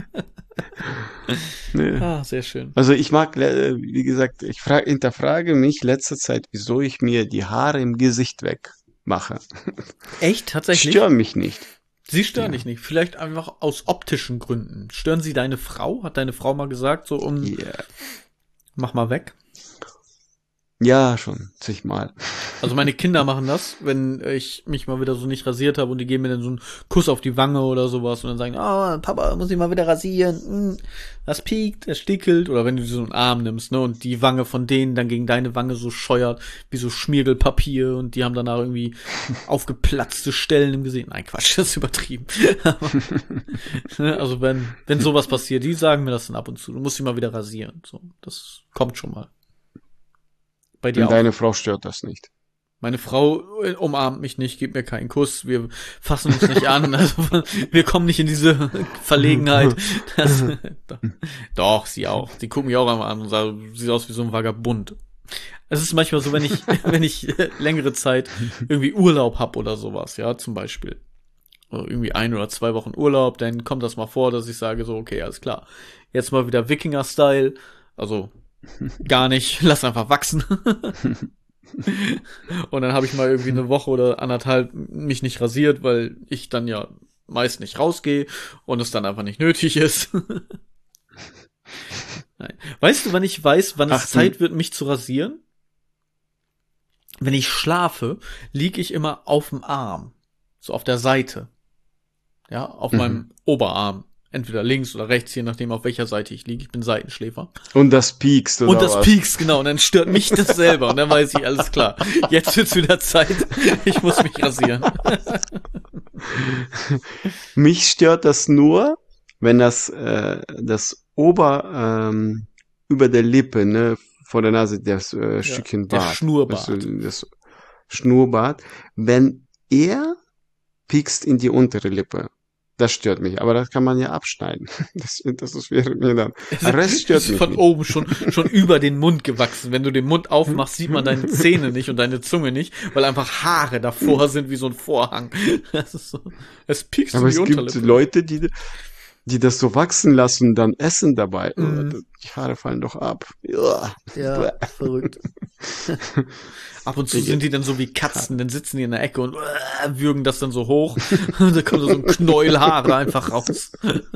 Nee. Ah, sehr schön. Also ich mag, wie gesagt, ich hinterfrage mich letzter Zeit, wieso ich mir die Haare im Gesicht wegmache. Echt? Tatsächlich? Stören mich nicht. Sie stören dich nicht. Vielleicht einfach aus optischen Gründen. Stören sie deine Frau? Hat deine Frau mal gesagt, so mach mal weg? Ja, schon, zigmal. Also meine Kinder machen das, wenn ich mich mal wieder so nicht rasiert habe und die geben mir dann so einen Kuss auf die Wange oder sowas und dann sagen, oh, Papa, muss ich mal wieder rasieren. Das piekt, das stickelt. Oder wenn du so einen Arm nimmst, ne, und die Wange von denen dann gegen deine Wange so scheuert, wie so Schmiergelpapier und die haben danach irgendwie aufgeplatzte Stellen im Gesicht. Nein, Quatsch, das ist übertrieben. Also wenn sowas passiert, die sagen mir das dann ab und zu. Du musst dich mal wieder rasieren. So, das kommt schon mal. Bei dir und auch. Deine Frau stört das nicht. Meine Frau umarmt mich nicht, gibt mir keinen Kuss, wir fassen uns nicht an, also wir kommen nicht in diese Verlegenheit. Doch, sie auch. Sie guckt mich auch einmal an und sagt, sieht aus wie so ein Vagabund. Es ist manchmal so, wenn ich längere Zeit irgendwie Urlaub hab oder sowas, ja, zum Beispiel. Oder irgendwie 1 oder 2 Wochen Urlaub, dann kommt das mal vor, dass ich sage so, okay, alles klar. Jetzt mal wieder Wikinger-Style, also gar nicht, lass einfach wachsen. Und dann habe ich mal irgendwie 1 Woche oder 1,5 mich nicht rasiert, weil ich dann ja meist nicht rausgehe und es dann einfach nicht nötig ist. Nein. Weißt du, wann ich weiß, wann es Zeit wird, mich zu rasieren? Wenn ich schlafe, liege ich immer auf dem Arm. So auf der Seite. Ja, auf meinem Oberarm. Entweder links oder rechts, je nachdem, auf welcher Seite ich liege. Ich bin Seitenschläfer. Und das piekst, oder? Und das piekst, genau. Und dann stört mich das selber. Und dann weiß ich, alles klar. Jetzt wird's wieder Zeit. Ich muss mich rasieren. Mich stört das nur, wenn das über der Lippe, ne, vor der Nase, das Stückchen Bart. Der Schnurrbart. Das Schnurrbart. Wenn er piekst in die untere Lippe. Das stört mich, aber das kann man ja abschneiden. Das wäre mir dann. Der Rest stört ist mich von nicht. oben schon über den Mund gewachsen. Wenn du den Mund aufmachst, sieht man deine Zähne nicht und deine Zunge nicht, weil einfach Haare davor sind wie so ein Vorhang. Das ist so, es piekst Aber in die es gibt Unterlippe. Leute, die das so wachsen lassen und dann essen dabei. Die Haare fallen doch ab. Ja, verrückt. Ab und zu sind die dann so wie Katzen, dann sitzen die in der Ecke und würgen das dann so hoch und da kommt so ein Knäuel Haare einfach raus.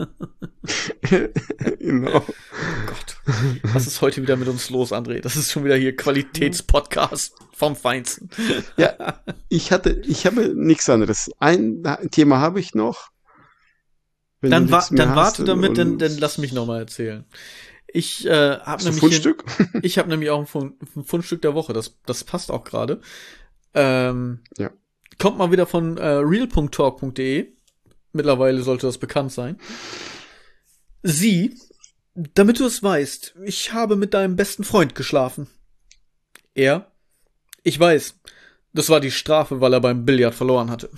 Genau. Oh Gott. Was ist heute wieder mit uns los, André? Das ist schon wieder hier Qualitätspodcast vom Feinsten. Ja, ich habe nichts anderes. Ein Thema habe ich noch. Wenn Dann du nichts mehr warte hast, damit, dann lass mich noch mal erzählen. Ich habe nämlich Fundstück? Ich habe nämlich auch ein Fundstück der Woche. Das passt auch gerade. Ja. Kommt mal wieder von real.talk.de. Mittlerweile sollte das bekannt sein. Damit du es weißt, ich habe mit deinem besten Freund geschlafen. Er? Ich weiß. Das war die Strafe, weil er beim Billard verloren hatte.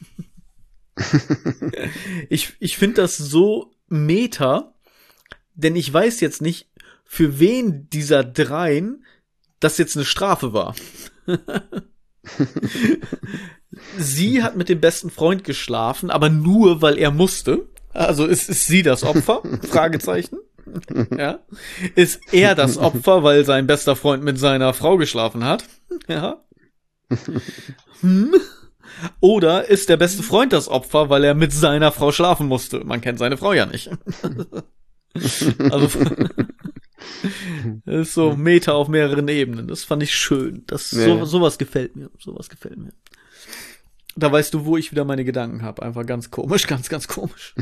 Ich finde das so meta, denn ich weiß jetzt nicht, für wen dieser dreien das jetzt eine Strafe war. Sie hat mit dem besten Freund geschlafen, aber nur, weil er musste. Also ist sie das Opfer? Fragezeichen. Ja. Ist er das Opfer, weil sein bester Freund mit seiner Frau geschlafen hat? Ja. Oder ist der beste Freund das Opfer, weil er mit seiner Frau schlafen musste? Man kennt seine Frau ja nicht. Also das ist so Meta auf mehreren Ebenen. Das fand ich schön. Sowas gefällt mir. Da weißt du, wo ich wieder meine Gedanken habe. Einfach ganz komisch, ganz, ganz komisch.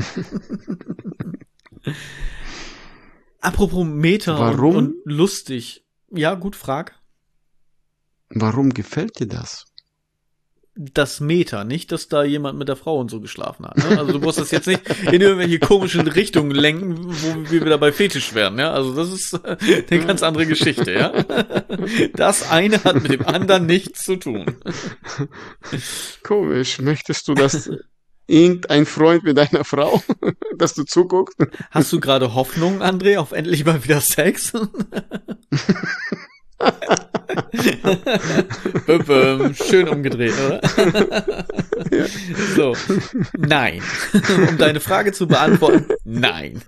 Apropos Meta und lustig. Ja, gut, frag. Warum gefällt dir das? Das Meta, nicht, dass da jemand mit der Frau und so geschlafen hat. Ne? Also du musst das jetzt nicht in irgendwelche komischen Richtungen lenken, wo wir wieder bei Fetisch werden. Ja? Also das ist eine ganz andere Geschichte. Ja, das eine hat mit dem anderen nichts zu tun. Komisch. Möchtest du, dass irgendein Freund mit deiner Frau, dass du zuguckst? Hast du gerade Hoffnung, André, auf endlich mal wieder Sex? Schön umgedreht, oder? Ja. So, nein. Um deine Frage zu beantworten, nein.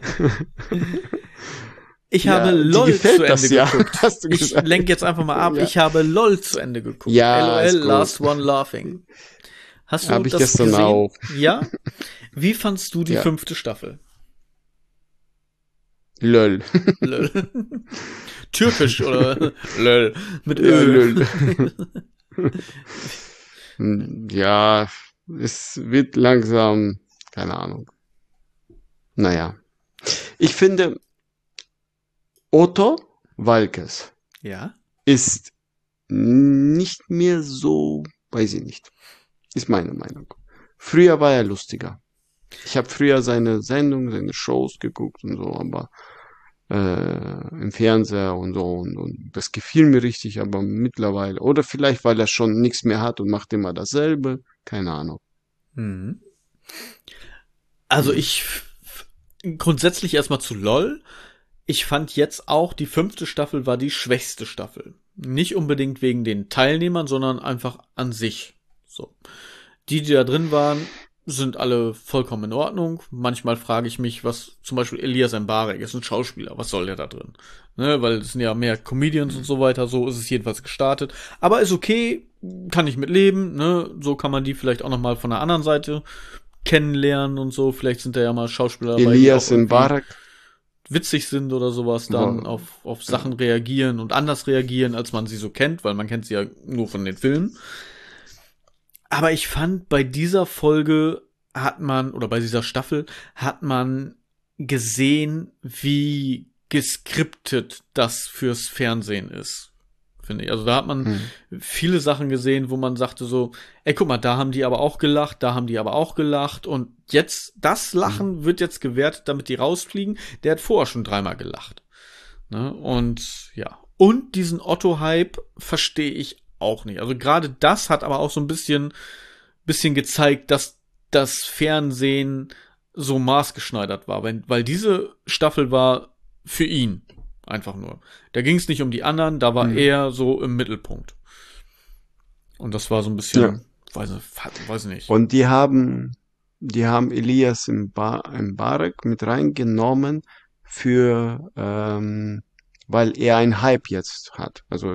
Ich habe LOL zu Ende geguckt. Hast du ich lenke jetzt einfach mal ab. Ja. Ich habe LOL zu Ende geguckt. Ja, LOL, Last One Laughing. Hast du das gestern gesehen? Auch. Ja? Wie fandst du die 5. Staffel? LOL. LOL. Türkisch oder LOL mit Öl. Ja, es wird langsam, keine Ahnung. Naja. Ich finde, Otto Walkes ist nicht mehr so, weiß ich nicht. Ist meine Meinung. Früher war er lustiger. Ich habe früher seine Sendungen, seine Shows geguckt und so, aber im Fernseher und so und das gefiel mir richtig, aber mittlerweile, oder vielleicht, weil er schon nichts mehr hat und macht immer dasselbe, keine Ahnung. Also ich grundsätzlich erstmal zu LOL. Ich fand jetzt auch, die 5. Staffel war die schwächste Staffel. Nicht unbedingt wegen den Teilnehmern, sondern einfach an sich. So. Die da drin waren, sind alle vollkommen in Ordnung. Manchmal frage ich mich, was zum Beispiel Elias Mbarek ist ein Schauspieler, was soll der da drin? Ne, weil es sind ja mehr Comedians und so weiter, so ist es jedenfalls gestartet. Aber ist okay, kann ich mit leben, ne? So kann man die vielleicht auch nochmal von der anderen Seite kennenlernen und so. Vielleicht sind da ja mal Schauspieler dabei, Elias Mbarek witzig sind oder sowas, dann auf Sachen reagieren und anders reagieren, als man sie so kennt, weil man kennt sie ja nur von den Filmen. Aber ich fand, bei dieser Folge bei dieser Staffel hat man gesehen, wie geskriptet das fürs Fernsehen ist, finde ich. Also da hat man viele Sachen gesehen, wo man sagte so, ey, guck mal, da haben die aber auch gelacht, da haben die aber auch gelacht und jetzt, das Lachen wird jetzt gewertet, damit die rausfliegen. Der hat vorher schon 3-mal gelacht. Ne? Und ja. Und diesen Otto-Hype verstehe ich auch nicht. Also gerade das hat aber auch so ein bisschen gezeigt, dass das Fernsehen so maßgeschneidert war, weil diese Staffel war für ihn einfach nur. Da ging es nicht um die anderen, da war er so im Mittelpunkt. Und das war so ein bisschen, weiß nicht. Und die haben Elias Mbarek mit reingenommen weil er einen Hype jetzt hat. Also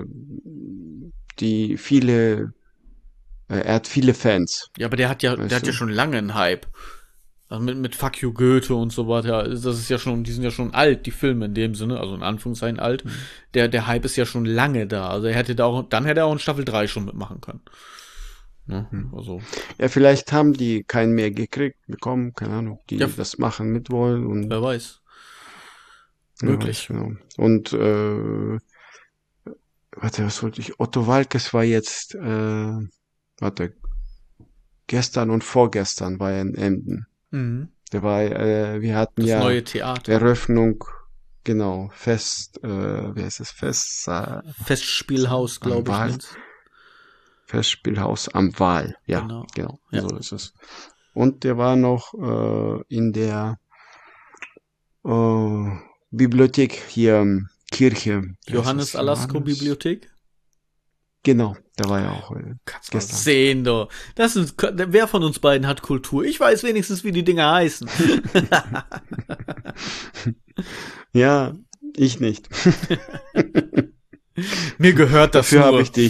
er hat viele Fans. Ja, aber der hat ja schon lange einen Hype. Also mit Fuck You Goethe und so weiter. Das ist ja schon, die sind ja schon alt, die Filme in dem Sinne, also in Anführungszeichen alt. Der Hype ist ja schon lange da. Also dann hätte er auch in Staffel 3 schon mitmachen können. Ne? Also. Ja, vielleicht haben die keinen mehr bekommen, keine Ahnung, die das machen mit wollen. Und wer weiß. Möglich. Genau. Und was wollte ich? Otto Waalkes war jetzt gestern und vorgestern war er in Emden. Der war, wir hatten das neue Theater. Eröffnung, genau, wie heißt es? Festspielhaus, glaube ich. Festspielhaus am Waal, ja, genau, so ist es. Und der war noch in der Bibliothek hier, Kirche. Johannes Alasko Bibliothek? Genau, da war ja auch kannst du sehen, du. Wer von uns beiden hat Kultur? Ich weiß wenigstens, wie die Dinger heißen. Ja, ich nicht. Mir gehört das Dafür nur. habe ich dich.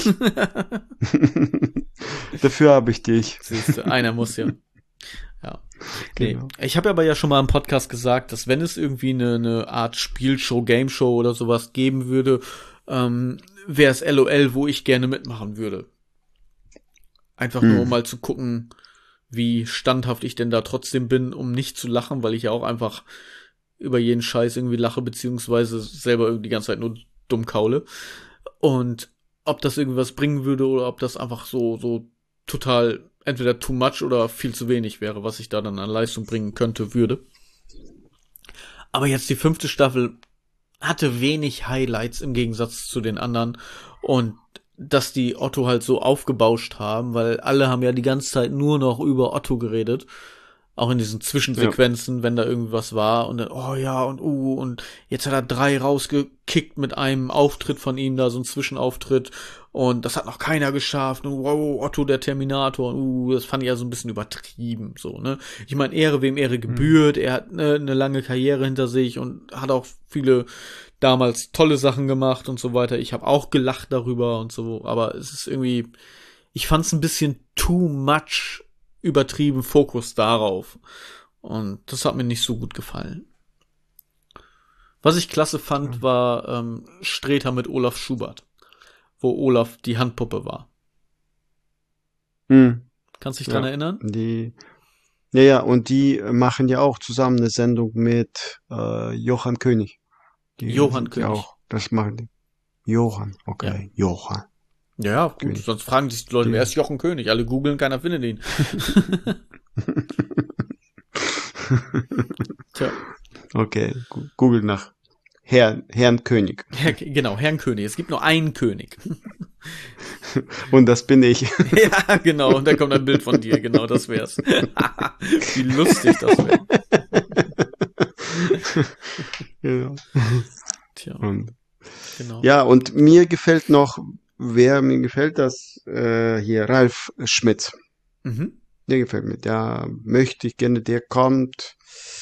Dafür habe ich dich. Siehst du, einer muss ja. Ja. Genau. Nee. Ich habe aber ja schon mal im Podcast gesagt, dass wenn es irgendwie eine Art Spielshow, Gameshow oder sowas geben würde, wäre es LOL, wo ich gerne mitmachen würde. Einfach nur, um mal zu gucken, wie standhaft ich denn da trotzdem bin, um nicht zu lachen, weil ich ja auch einfach über jeden Scheiß irgendwie lache, beziehungsweise selber irgendwie die ganze Zeit nur dumm kaule. Und ob das irgendwas bringen würde oder ob das einfach so total entweder too much oder viel zu wenig wäre, was ich da dann an Leistung bringen würde. Aber jetzt die 5. Staffel hatte wenig Highlights im Gegensatz zu den anderen und dass die Otto halt so aufgebauscht haben, weil alle haben ja die ganze Zeit nur noch über Otto geredet, auch in diesen Zwischensequenzen, wenn da irgendwas war und dann, und jetzt hat er 3 rausgekickt mit einem Auftritt von ihm, da so ein Zwischenauftritt und das hat noch keiner geschafft und wow, Otto der Terminator und das fand ich ja so ein bisschen übertrieben, so, ne. Ich meine, Ehre wem Ehre gebührt, er hat eine lange Karriere hinter sich und hat auch viele damals tolle Sachen gemacht und so weiter. Ich habe auch gelacht darüber und so, aber es ist irgendwie, ich fand's ein bisschen too much übertrieben Fokus darauf. Und das hat mir nicht so gut gefallen. Was ich klasse fand, war Streter mit Olaf Schubert, wo Olaf die Handpuppe war. Kannst du dich dran erinnern? Und die machen ja auch zusammen eine Sendung mit Johann König. Johann König. Auch, das machen die. Johann, okay, ja. Johann. Ja, gut, König. Sonst fragen sich die Leute, wer ist Jochen König? Alle googeln, keiner findet ihn. Tja. Okay, google nach Herrn König. Genau, Herrn König. Es gibt nur einen König. Und das bin ich. Ja, genau. Und da kommt ein Bild von dir. Genau, das wär's. Wie lustig das wäre. Genau. Tja. Genau. Ja, und mir gefällt das hier, Ralf Schmitz. Der gefällt mir. Da möchte ich gerne, der kommt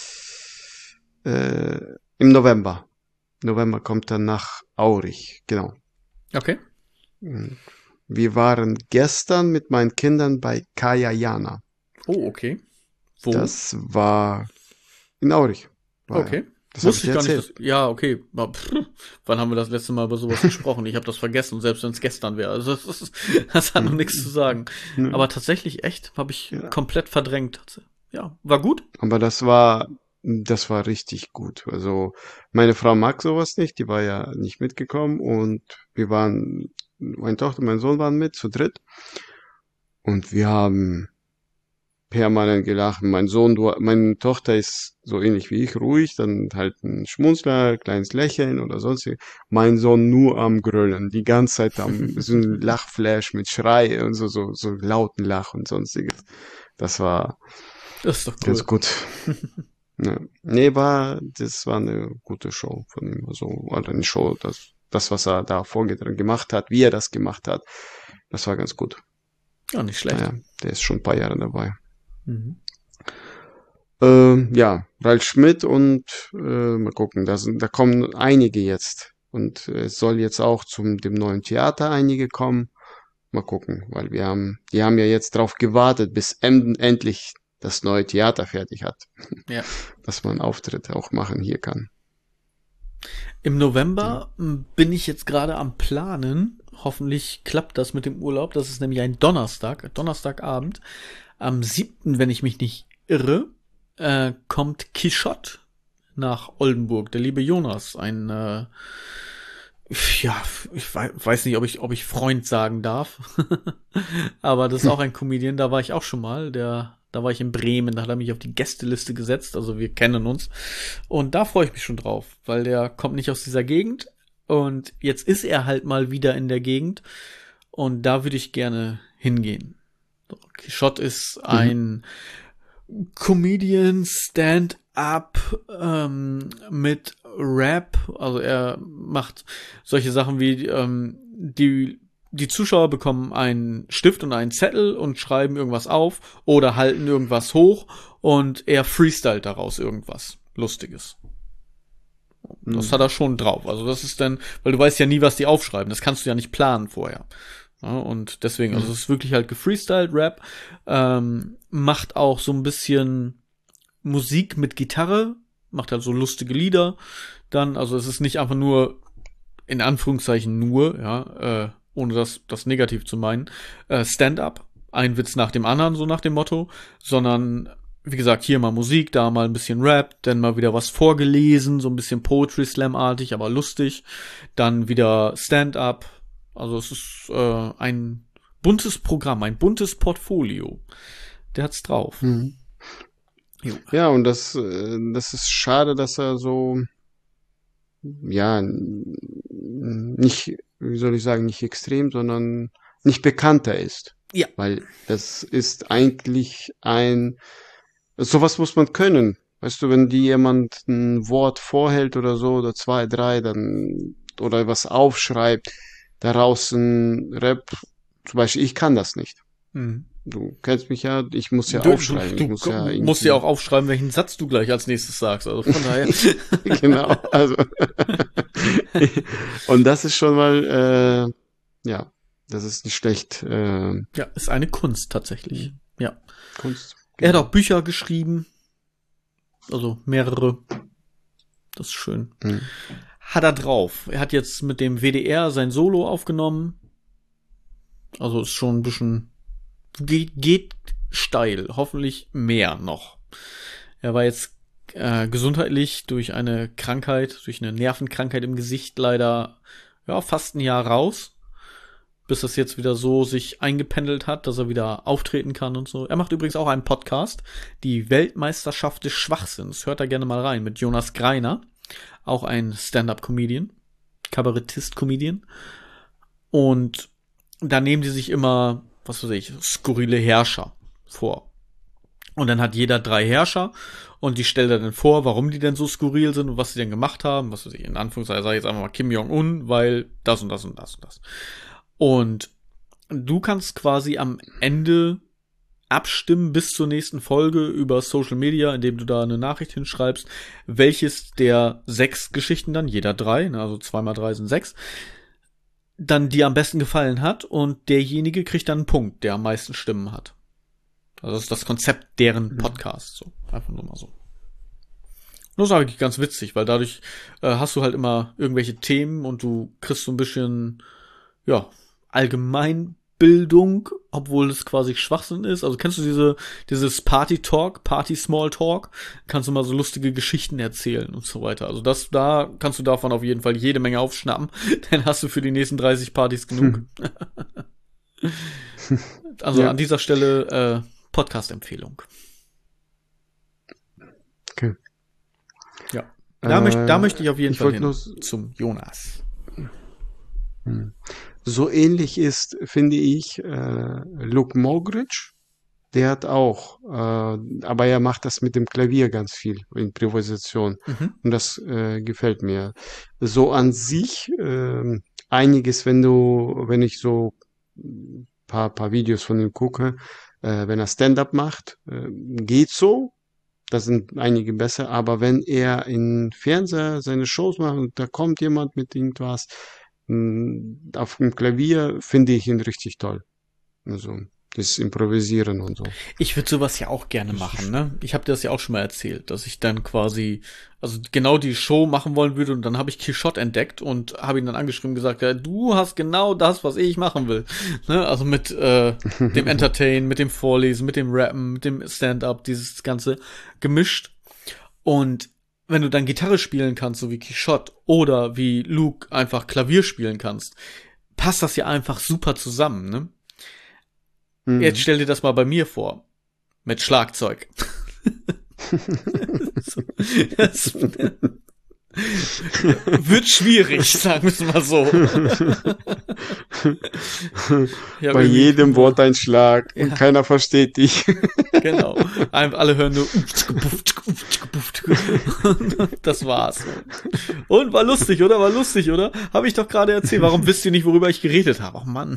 im November. November kommt er nach Aurich, genau. Okay. Wir waren gestern mit meinen Kindern bei Kaya Jana. Oh, okay. Wo? Das war in Aurich. Okay. Das wusste ich gar nicht. Ja, okay. Wann haben wir das letzte Mal über sowas gesprochen? Ich habe das vergessen, selbst wenn es gestern wäre. Also das hat noch nichts zu sagen. Aber tatsächlich echt, habe ich komplett verdrängt. Ja, war gut. Aber das war richtig gut. Also meine Frau mag sowas nicht, die war ja nicht mitgekommen und meine Tochter und mein Sohn waren mit, zu dritt. Und wir haben permanent gelacht. Meine Tochter ist so ähnlich wie ich, ruhig, dann halt ein Schmunzler, kleines Lächeln oder sonstiges. Mein Sohn nur am Gröllen, die ganze Zeit so ein Lachflash mit Schrei und so lauten Lach und sonstiges. Das war Das ist doch cool. Ganz gut. Ja. Nee, das war eine gute Show von ihm. Also, oder eine Show, was er da gemacht hat, wie er das gemacht hat, das war ganz gut. Ja, nicht schlecht. Naja, der ist schon ein paar Jahre dabei. Mhm. Ja, Ralf Schmidt und mal gucken, da kommen einige jetzt. Und es soll jetzt auch dem neuen Theater einige kommen. Mal gucken, weil die haben ja jetzt drauf gewartet, bis endlich das neue Theater fertig hat. Ja. Dass man Auftritte auch machen hier kann. Im November bin ich jetzt gerade am Planen. Hoffentlich klappt das mit dem Urlaub. Das ist nämlich ein Donnerstagabend. Am 7., wenn ich mich nicht irre, kommt Quichotte nach Oldenburg. Der liebe Jonas, ja, ich weiß nicht, ob ich Freund sagen darf. Aber das ist auch ein Comedian, da war ich auch schon mal. Da war ich in Bremen, da hat er mich auf die Gästeliste gesetzt, also wir kennen uns. Und da freue ich mich schon drauf, weil der kommt nicht aus dieser Gegend. Und jetzt ist er halt mal wieder in der Gegend. Und da würde ich gerne hingehen. Quichotte ist ein Comedian, Stand-up mit Rap. Also er macht solche Sachen wie die Zuschauer bekommen einen Stift und einen Zettel und schreiben irgendwas auf oder halten irgendwas hoch und er freestylt daraus irgendwas Lustiges. Das hat er schon drauf. Also das ist dann, weil du weißt ja nie, was die aufschreiben. Das kannst du ja nicht planen vorher. Ja, und deswegen, also es ist wirklich halt gefreestylt, Rap. Macht auch so ein bisschen Musik mit Gitarre. Macht halt so lustige Lieder. Dann, also es ist nicht einfach nur, in Anführungszeichen nur, ja, ohne das negativ zu meinen, Stand-up. Ein Witz nach dem anderen, so nach dem Motto. Sondern, wie gesagt, hier mal Musik, da mal ein bisschen Rap, dann mal wieder was vorgelesen, so ein bisschen Poetry Slam-artig, aber lustig. Dann wieder Stand-up. Also es ist ein buntes Programm, ein buntes Portfolio. Der hat's drauf. Mhm. Ja, und das ist schade, dass er so, ja, nicht, wie soll ich sagen, nicht extrem, sondern nicht bekannter ist. Ja. Weil das ist eigentlich sowas muss man können. Weißt du, wenn dir jemand ein Wort vorhält oder so, oder 2, 3, dann, oder was aufschreibt, daraus ein Rap, zum Beispiel, ich kann das nicht. Mhm. Du kennst mich ja, ich muss ja aufschreiben. Du musst ja auch aufschreiben, welchen Satz du gleich als nächstes sagst. Also von daher. Genau, also. Und das ist schon mal, ja, das ist nicht schlecht. Ja, ist eine Kunst tatsächlich. Ja. Kunst. Er hat auch Bücher geschrieben. Also mehrere. Das ist schön. Mhm. Hat er drauf. Er hat jetzt mit dem WDR sein Solo aufgenommen. Also ist schon ein bisschen, geht steil. Hoffentlich mehr noch. Er war jetzt gesundheitlich durch eine Krankheit, durch eine Nervenkrankheit im Gesicht leider ja fast ein Jahr raus. Bis das jetzt wieder so sich eingependelt hat, dass er wieder auftreten kann und so. Er macht übrigens auch einen Podcast, die Weltmeisterschaft des Schwachsinns. Hört da gerne mal rein mit Jonas Greiner. Auch ein Stand-up-Comedian, Kabarettist-Comedian. Und da nehmen die sich immer, was weiß ich, skurrile Herrscher vor. Und dann hat jeder 3 Herrscher und die stellt er dann vor, warum die denn so skurril sind und was sie denn gemacht haben. Was weiß ich, in Anführungszeichen sage ich jetzt einfach mal Kim Jong-un, weil das und das und das und das. Und du kannst quasi am Ende abstimmen bis zur nächsten Folge über Social Media, indem du da eine Nachricht hinschreibst, welches der 6 Geschichten dann, jeder 3, also 2 mal 3 sind 6, dann dir am besten gefallen hat und derjenige kriegt dann einen Punkt, der am meisten Stimmen hat. Also das ist das Konzept deren Podcast, so einfach nur mal so. Das ist eigentlich ganz witzig, weil dadurch hast du halt immer irgendwelche Themen und du kriegst so ein bisschen, ja, Allgemeinbildung, obwohl es quasi Schwachsinn ist. Also kennst du dieses Party-Talk, Party-Small-Talk? Kannst du mal so lustige Geschichten erzählen und so weiter. Also da kannst du davon auf jeden Fall jede Menge aufschnappen. Dann hast du für die nächsten 30 Partys genug. Also ja. An dieser Stelle Podcast-Empfehlung. Okay. Ja. Da möchte ich auf jeden Fall hin zum Jonas. So ähnlich ist, finde ich, Luke Mockridge. der hat auch, aber er macht das mit dem Klavier ganz viel, Improvisation. Und das gefällt mir. So an sich, einiges, wenn ich so paar Videos von ihm gucke, wenn er Stand-up macht, geht so. Da sind einige besser, aber wenn er in Fernseher seine Shows macht und da kommt jemand mit irgendwas auf dem Klavier, finde ich ihn richtig toll. Also das Improvisieren und so. Ich würde sowas ja auch gerne machen, ne? Ich habe dir das ja auch schon mal erzählt, dass ich dann quasi, also genau die Show machen wollen würde und dann habe ich Quichotte entdeckt und habe ihn dann angeschrieben und gesagt, ja, du hast genau das, was ich machen will. Ne? Also mit dem Entertain, mit dem Vorlesen, mit dem Rappen, mit dem Stand-up, dieses Ganze gemischt. Und wenn du dann Gitarre spielen kannst, so wie Quichotte, oder wie Luke einfach Klavier spielen kannst, passt das ja einfach super zusammen, ne? Jetzt stell dir das mal bei mir vor. Mit Schlagzeug. Das wird schwierig, sagen wir es mal so. Ja, bei jedem Wort ein Schlag und keiner versteht dich. Genau. Alle hören nur das war's. Und war lustig, oder? War lustig, oder? Habe ich doch gerade erzählt. Warum wisst ihr nicht, worüber ich geredet habe? Ach Mann.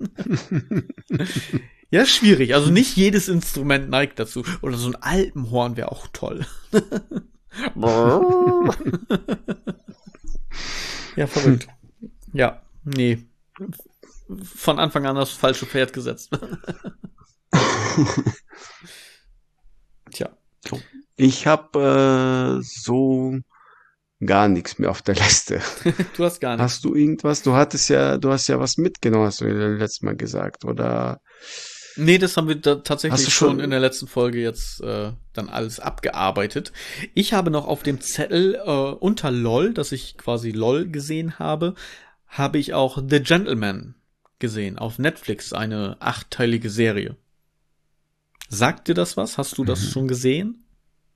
Ja, schwierig. Also nicht jedes Instrument neigt dazu. Oder so ein Alpenhorn wäre auch toll. Ja, verrückt. Ja, nee. Von Anfang an das falsche Pferd gesetzt. Tja. Ich habe so gar nichts mehr auf der Liste. Du hast gar nichts. Hast du irgendwas? Du hast ja was mitgenommen, hast du letztes Mal gesagt, oder? Nee, das haben wir tatsächlich schon in der letzten Folge jetzt dann alles abgearbeitet. Ich habe noch auf dem Zettel unter LOL, dass ich quasi LOL gesehen habe, habe ich auch The Gentleman gesehen. Auf Netflix, eine 8-teilige Serie. Sagt dir das was? Hast du das schon gesehen?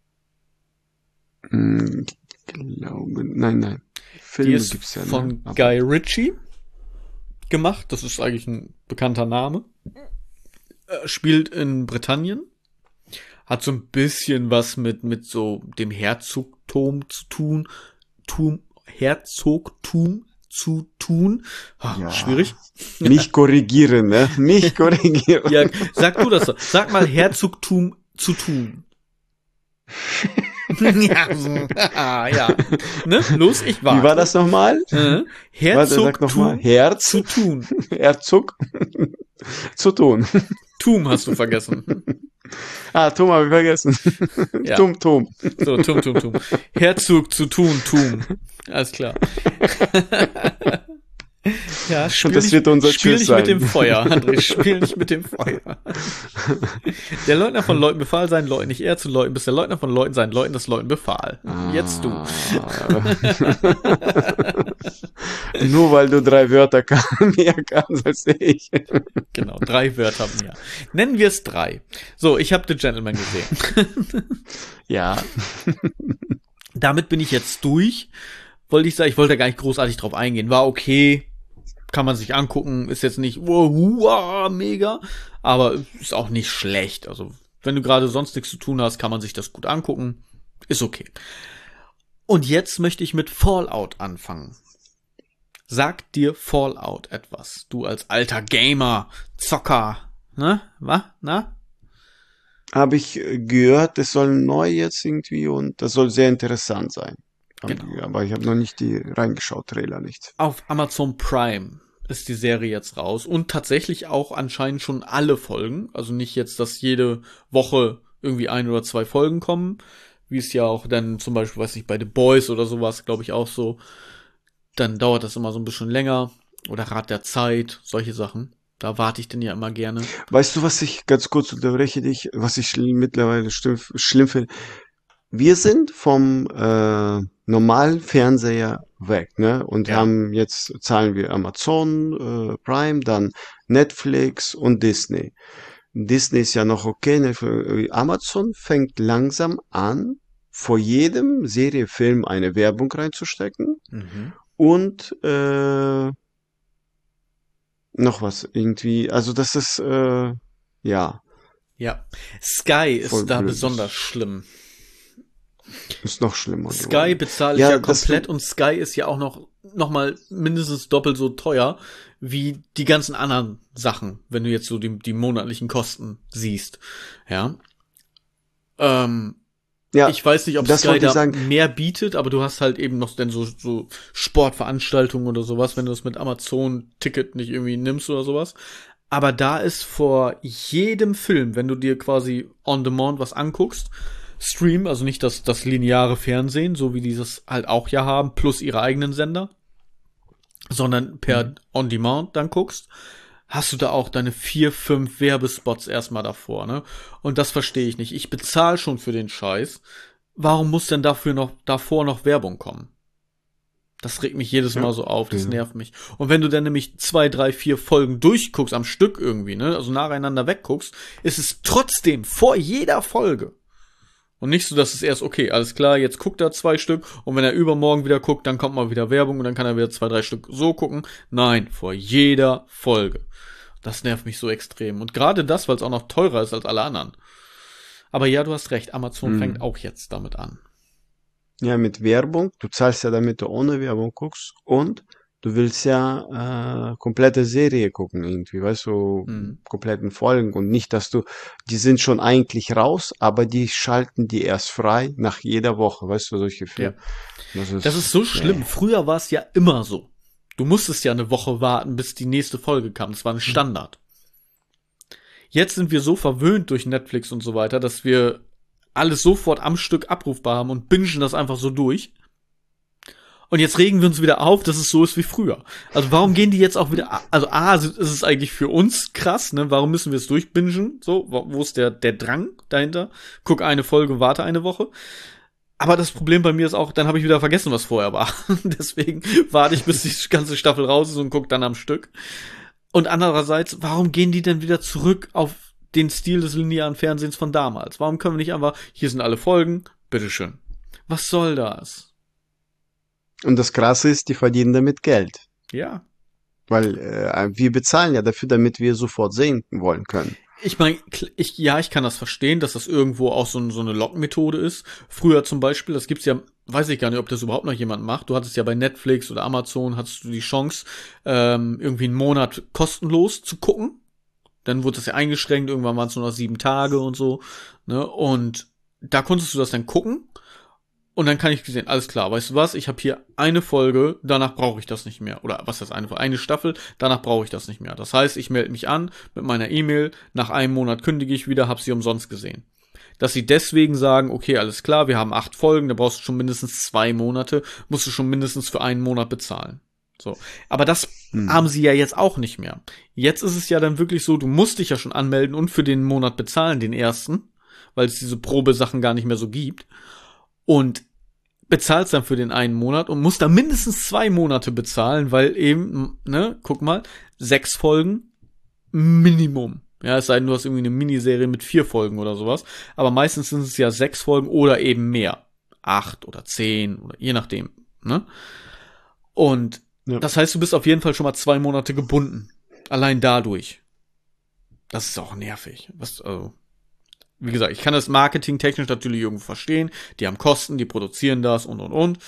Ich glaube, nein. Filme die ist gibt's ja, von Guy Ritchie gemacht. Das ist eigentlich ein bekannter Name. Spielt in Britannien. Hat so ein bisschen was mit so dem Herzogtum zu tun. Herzogtum zu tun. Ja, schwierig. Nicht korrigieren, ne? Nicht korrigieren. Ja, sag du das doch. Sag mal Herzogtum zu tun. Ja. Ne? Los, ich warte. Wie war das nochmal? Herzogtum zu tun. Herzog zu tun. Tum hast du vergessen. Tum habe ich vergessen. Ja. Tum. So, Tum. Herzog zu tun, Tum. Alles klar. Ja, spiel das wird unser Spiel nicht mit dem Feuer, André, spiel nicht mit dem Feuer. Der Leutnant von Leuten befahl seinen Leuten nicht eher zu läuten, bis der Leutnant von Leuten seinen Leuten das Läuten befahl. Jetzt du. Nur weil du 3 Wörter mehr kannst als ich. Genau, 3 Wörter mehr. Nennen wir es 3. So, ich habe The Gentleman gesehen. Ja. Damit bin ich jetzt durch. Wollte ich sagen, ich wollte da gar nicht großartig drauf eingehen. War okay. Kann man sich angucken, ist jetzt nicht mega, aber ist auch nicht schlecht. Also, wenn du gerade sonst nichts zu tun hast, kann man sich das gut angucken. Ist okay. Und jetzt möchte ich mit Fallout anfangen. Sagt dir Fallout etwas? Du als alter Gamer, Zocker, ne? Was? Na? Habe ich gehört, es soll neu jetzt irgendwie und das soll sehr interessant sein. Genau. Aber ich habe noch nicht reingeschaut, Trailer nicht. Auf Amazon Prime ist die Serie jetzt raus und tatsächlich auch anscheinend schon alle Folgen. Also nicht jetzt, dass jede Woche irgendwie 1 oder 2 Folgen kommen, wie es ja auch dann zum Beispiel, weiß nicht, bei The Boys oder sowas, glaube ich auch so. Dann dauert das immer so ein bisschen länger. Oder Rat der Zeit, solche Sachen. Da warte ich denn ja immer gerne. Weißt du, was ich, ganz kurz unterbreche dich, was ich mittlerweile schlimm finde? Wir sind vom normalen Fernseher weg, ne? Und haben jetzt, zahlen wir Amazon Prime, dann Netflix und Disney. Disney ist ja noch okay. Amazon fängt langsam an, vor jedem Seriefilm eine Werbung reinzustecken. Und noch was irgendwie. Also das ist, ja. Ja. Sky ist Voll da blöd. besonders schlimm. Ist noch schlimmer. Sky bezahle ich ja komplett und Sky ist ja auch noch mal mindestens doppelt so teuer wie die ganzen anderen Sachen, wenn du jetzt so die monatlichen Kosten siehst. Ja. Ja, ich weiß nicht, ob Sky da mehr bietet, aber du hast halt eben noch dann so Sportveranstaltungen oder sowas, wenn du das mit Amazon-Ticket nicht irgendwie nimmst oder sowas. Aber da ist vor jedem Film, wenn du dir quasi on demand was anguckst, Stream, also nicht das lineare Fernsehen, so wie die das halt auch ja haben, plus ihre eigenen Sender, sondern per on demand dann guckst, hast du da auch deine 4, 5 Werbespots erstmal davor, ne? Und das verstehe ich nicht. Ich bezahle schon für den Scheiß. Warum muss denn davor noch Werbung kommen? Das regt mich jedes Mal so auf, das nervt mich. Und wenn du dann nämlich 2, 3, 4 Folgen durchguckst am Stück irgendwie, ne, also nacheinander wegguckst, ist es trotzdem vor jeder Folge. Und nicht so, dass es erst, okay, alles klar, jetzt guckt er 2 Stück und wenn er übermorgen wieder guckt, dann kommt mal wieder Werbung und dann kann er wieder 2, 3 Stück so gucken. Nein, vor jeder Folge. Das nervt mich so extrem. Und gerade das, weil es auch noch teurer ist als alle anderen. Aber ja, du hast recht, Amazon fängt auch jetzt damit an. Ja, mit Werbung. Du zahlst ja, damit du ohne Werbung guckst. Und du willst ja komplette Serie gucken irgendwie, weißt du, kompletten Folgen. Und nicht, dass die sind schon eigentlich raus, aber die schalten die erst frei nach jeder Woche, weißt du, solche Filme. Ja. Das ist so schlimm. Früher war es ja immer so. Du musstest ja eine Woche warten, bis die nächste Folge kam. Das war ein Standard. Jetzt sind wir so verwöhnt durch Netflix und so weiter, dass wir alles sofort am Stück abrufbar haben und bingen das einfach so durch. Und jetzt regen wir uns wieder auf, dass es so ist wie früher. Also warum gehen die jetzt auch wieder, also ist es eigentlich für uns krass, ne? Warum müssen wir es durchbingen? So, wo ist der Drang dahinter? Guck eine Folge, warte eine Woche. Aber das Problem bei mir ist auch, dann habe ich wieder vergessen, was vorher war. Deswegen warte ich, bis die ganze Staffel raus ist und guck dann am Stück. Und andererseits, warum gehen die denn wieder zurück auf den Stil des linearen Fernsehens von damals? Warum können wir nicht einfach, hier sind alle Folgen, bitteschön. Was soll das? Und das Krasse ist, die verdienen damit Geld. Ja. Weil wir bezahlen ja dafür, damit wir sofort sehen wollen können. Ich meine, ich kann das verstehen, dass das irgendwo auch so eine Lockmethode ist. Früher zum Beispiel, das gibt's ja, weiß ich gar nicht, ob das überhaupt noch jemand macht. Du hattest ja bei Netflix oder Amazon, hattest du die Chance, irgendwie einen Monat kostenlos zu gucken. Dann wurde das ja eingeschränkt, irgendwann waren es nur noch 7 Tage und so, ne? Und da konntest du das dann gucken. Und dann kann ich sehen, alles klar, weißt du was, ich habe hier eine Folge, danach brauche ich das nicht mehr. Oder was heißt eine Staffel, danach brauche ich das nicht mehr. Das heißt, ich melde mich an mit meiner E-Mail, nach einem Monat kündige ich wieder, habe sie umsonst gesehen. Dass sie deswegen sagen, okay, alles klar, wir haben 8 Folgen, da brauchst du schon mindestens 2 Monate, musst du schon mindestens für einen Monat bezahlen. So. Aber das haben sie ja jetzt auch nicht mehr. Jetzt ist es ja dann wirklich so, du musst dich ja schon anmelden und für den Monat bezahlen, den ersten, weil es diese Probesachen gar nicht mehr so gibt. Und bezahlst dann für den einen Monat und musst dann mindestens 2 Monate bezahlen, weil eben, ne, guck mal, 6 Folgen Minimum. Ja, es sei denn, du hast irgendwie eine Miniserie mit 4 Folgen oder sowas. Aber meistens sind es ja 6 Folgen oder eben mehr. 8 oder 10 oder je nachdem, ne? Und das heißt, du bist auf jeden Fall schon mal 2 Monate gebunden. Allein dadurch. Das ist auch nervig. Wie gesagt, ich kann das marketingtechnisch natürlich irgendwo verstehen. Die haben Kosten, die produzieren das und.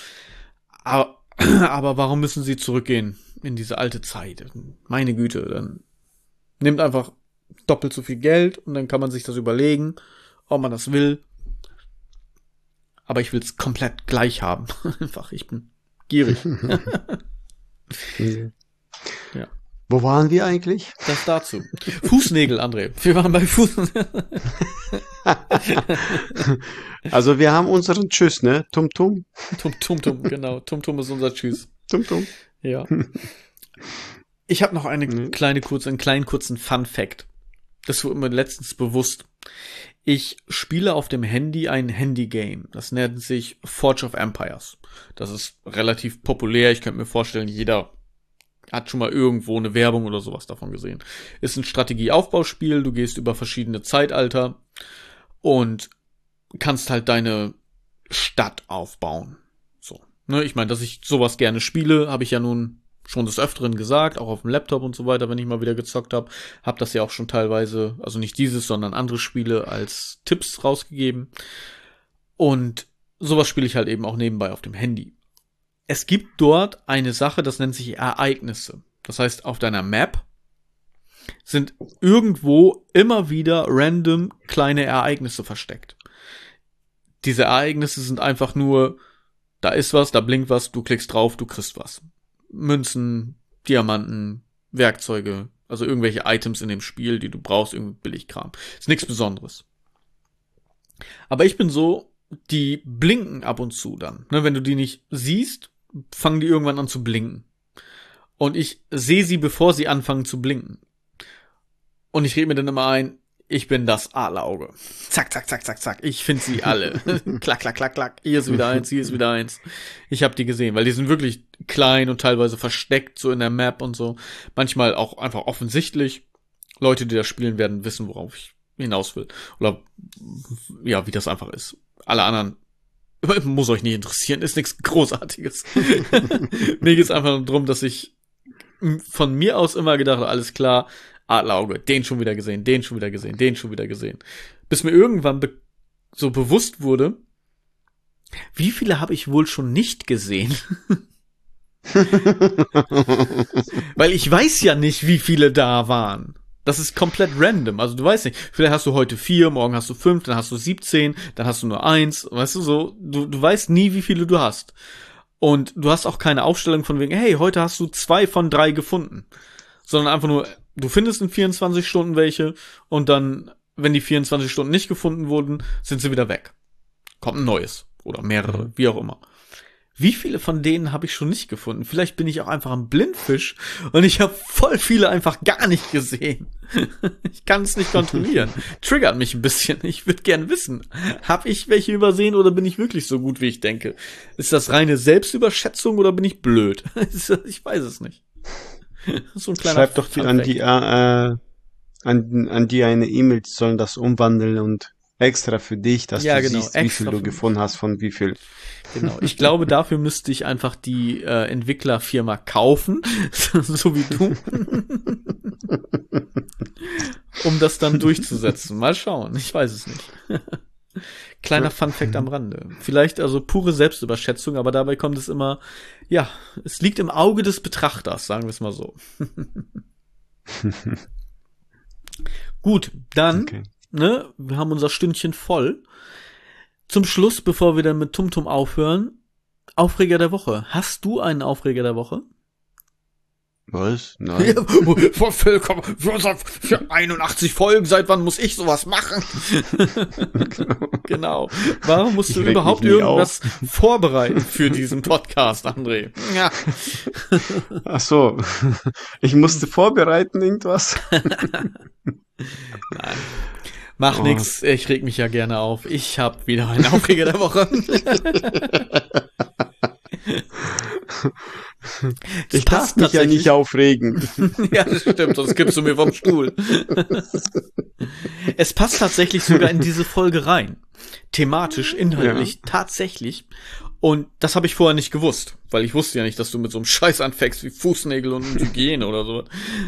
Aber warum müssen sie zurückgehen in diese alte Zeit? Meine Güte, dann nimmt einfach doppelt so viel Geld und dann kann man sich das überlegen, ob man das will. Aber ich will es komplett gleich haben. Einfach, ich bin gierig. Ja. Wo waren wir eigentlich? Das dazu. Fußnägel, André. Wir waren bei Fußnägel. Also wir haben unseren Tschüss, ne? Tum-Tum. Tum-Tum, genau. Tum-Tum ist unser Tschüss. Tum-Tum. Ja. Ich habe noch einen kleinen kurzen Fun-Fact. Das wurde mir letztens bewusst. Ich spiele auf dem Handy ein Handy-Game. Das nennt sich Forge of Empires. Das ist relativ populär. Ich könnte mir vorstellen, jeder hat schon mal irgendwo eine Werbung oder sowas davon gesehen. Ist ein Strategieaufbauspiel. Du gehst über verschiedene Zeitalter und kannst halt deine Stadt aufbauen. So. Ne, ich meine, dass ich sowas gerne spiele, habe ich ja nun schon des Öfteren gesagt, auch auf dem Laptop und so weiter, wenn ich mal wieder gezockt habe. Hab das ja auch schon teilweise, also nicht dieses, sondern andere Spiele als Tipps rausgegeben. Und sowas spiele ich halt eben auch nebenbei auf dem Handy. Es gibt dort eine Sache, das nennt sich Ereignisse. Das heißt, auf deiner Map sind irgendwo immer wieder random kleine Ereignisse versteckt. Diese Ereignisse sind einfach nur, da ist was, da blinkt was, du klickst drauf, du kriegst was. Münzen, Diamanten, Werkzeuge, also irgendwelche Items in dem Spiel, die du brauchst, irgendwie Billigkram. Ist nichts Besonderes. Aber ich bin so, die blinken ab und zu dann. Ne, wenn du die nicht siehst, fangen die irgendwann an zu blinken. Und ich sehe sie, bevor sie anfangen zu blinken. Und ich rede mir dann immer ein, ich bin das Adlerauge. Zack, zack, zack, zack, zack. Ich finde sie alle. Klack, klack, klack, klack. Hier ist wieder eins, hier ist wieder eins. Ich habe die gesehen, weil die sind wirklich klein und teilweise versteckt, so in der Map und so. Manchmal auch einfach offensichtlich. Leute, die das spielen, werden wissen, worauf ich hinaus will. Oder, ja, wie das einfach ist. Alle anderen muss euch nicht interessieren, ist nichts Großartiges. Mir geht's einfach nur darum, dass ich von mir aus immer gedacht habe, alles klar, Adlerauge, den schon wieder gesehen, den schon wieder gesehen, den schon wieder gesehen. Bis mir irgendwann so bewusst wurde, wie viele habe ich wohl schon nicht gesehen? Weil ich weiß ja nicht, wie viele da waren. Das ist komplett random. Also du weißt nicht, vielleicht hast du heute 4, morgen hast du 5, dann hast du 17, dann hast du nur 1. Weißt du so, du weißt nie, wie viele du hast. Und du hast auch keine Aufstellung von wegen, hey, heute hast du 2 von 3 gefunden. Sondern einfach nur, du findest in 24 Stunden welche und dann, wenn die 24 Stunden nicht gefunden wurden, sind sie wieder weg. Kommt ein neues. Oder mehrere, wie auch immer. Wie viele von denen habe ich schon nicht gefunden? Vielleicht bin ich auch einfach ein Blindfisch und ich habe voll viele einfach gar nicht gesehen. Ich kann es nicht kontrollieren. Triggert mich ein bisschen. Ich würde gern wissen, habe ich welche übersehen oder bin ich wirklich so gut, wie ich denke? Ist das reine Selbstüberschätzung oder bin ich blöd? Ich weiß es nicht. So ein kleiner Schreib doch an die eine E-Mail, die sollen das umwandeln und extra für dich, dass ja, du genau, siehst, wie viel du gefunden hast von wie viel. Genau. Ich glaube, dafür müsste ich einfach die Entwicklerfirma kaufen, so wie du, um das dann durchzusetzen. Mal schauen, ich weiß es nicht. Kleiner Funfact am Rande. Vielleicht also pure Selbstüberschätzung, aber dabei kommt es immer, ja, es liegt im Auge des Betrachters, sagen wir es mal so. Gut, dann, Okay. ne, wir haben unser Stündchen voll. Zum Schluss, bevor wir dann mit Tumtum aufhören, Aufreger der Woche. Hast du einen Aufreger der Woche? Was? Nein. Für 81 Folgen, seit wann muss ich sowas machen? Genau. Warum musst du überhaupt irgendwas vorbereiten für diesen Podcast, André? Ja. Ach so. Ich musste vorbereiten irgendwas. Nein. Mach nix, ich reg mich ja gerne auf. Ich hab wieder einen Aufreger der Woche. Ich darf mich ja nicht aufregen. Ja, das stimmt, sonst kippst du mir vom Stuhl. Es passt tatsächlich sogar in diese Folge rein. Thematisch, inhaltlich, tatsächlich. Und das habe ich vorher nicht gewusst, weil ich wusste ja nicht, dass du mit so einem Scheiß anfängst wie Fußnägel und Hygiene oder so.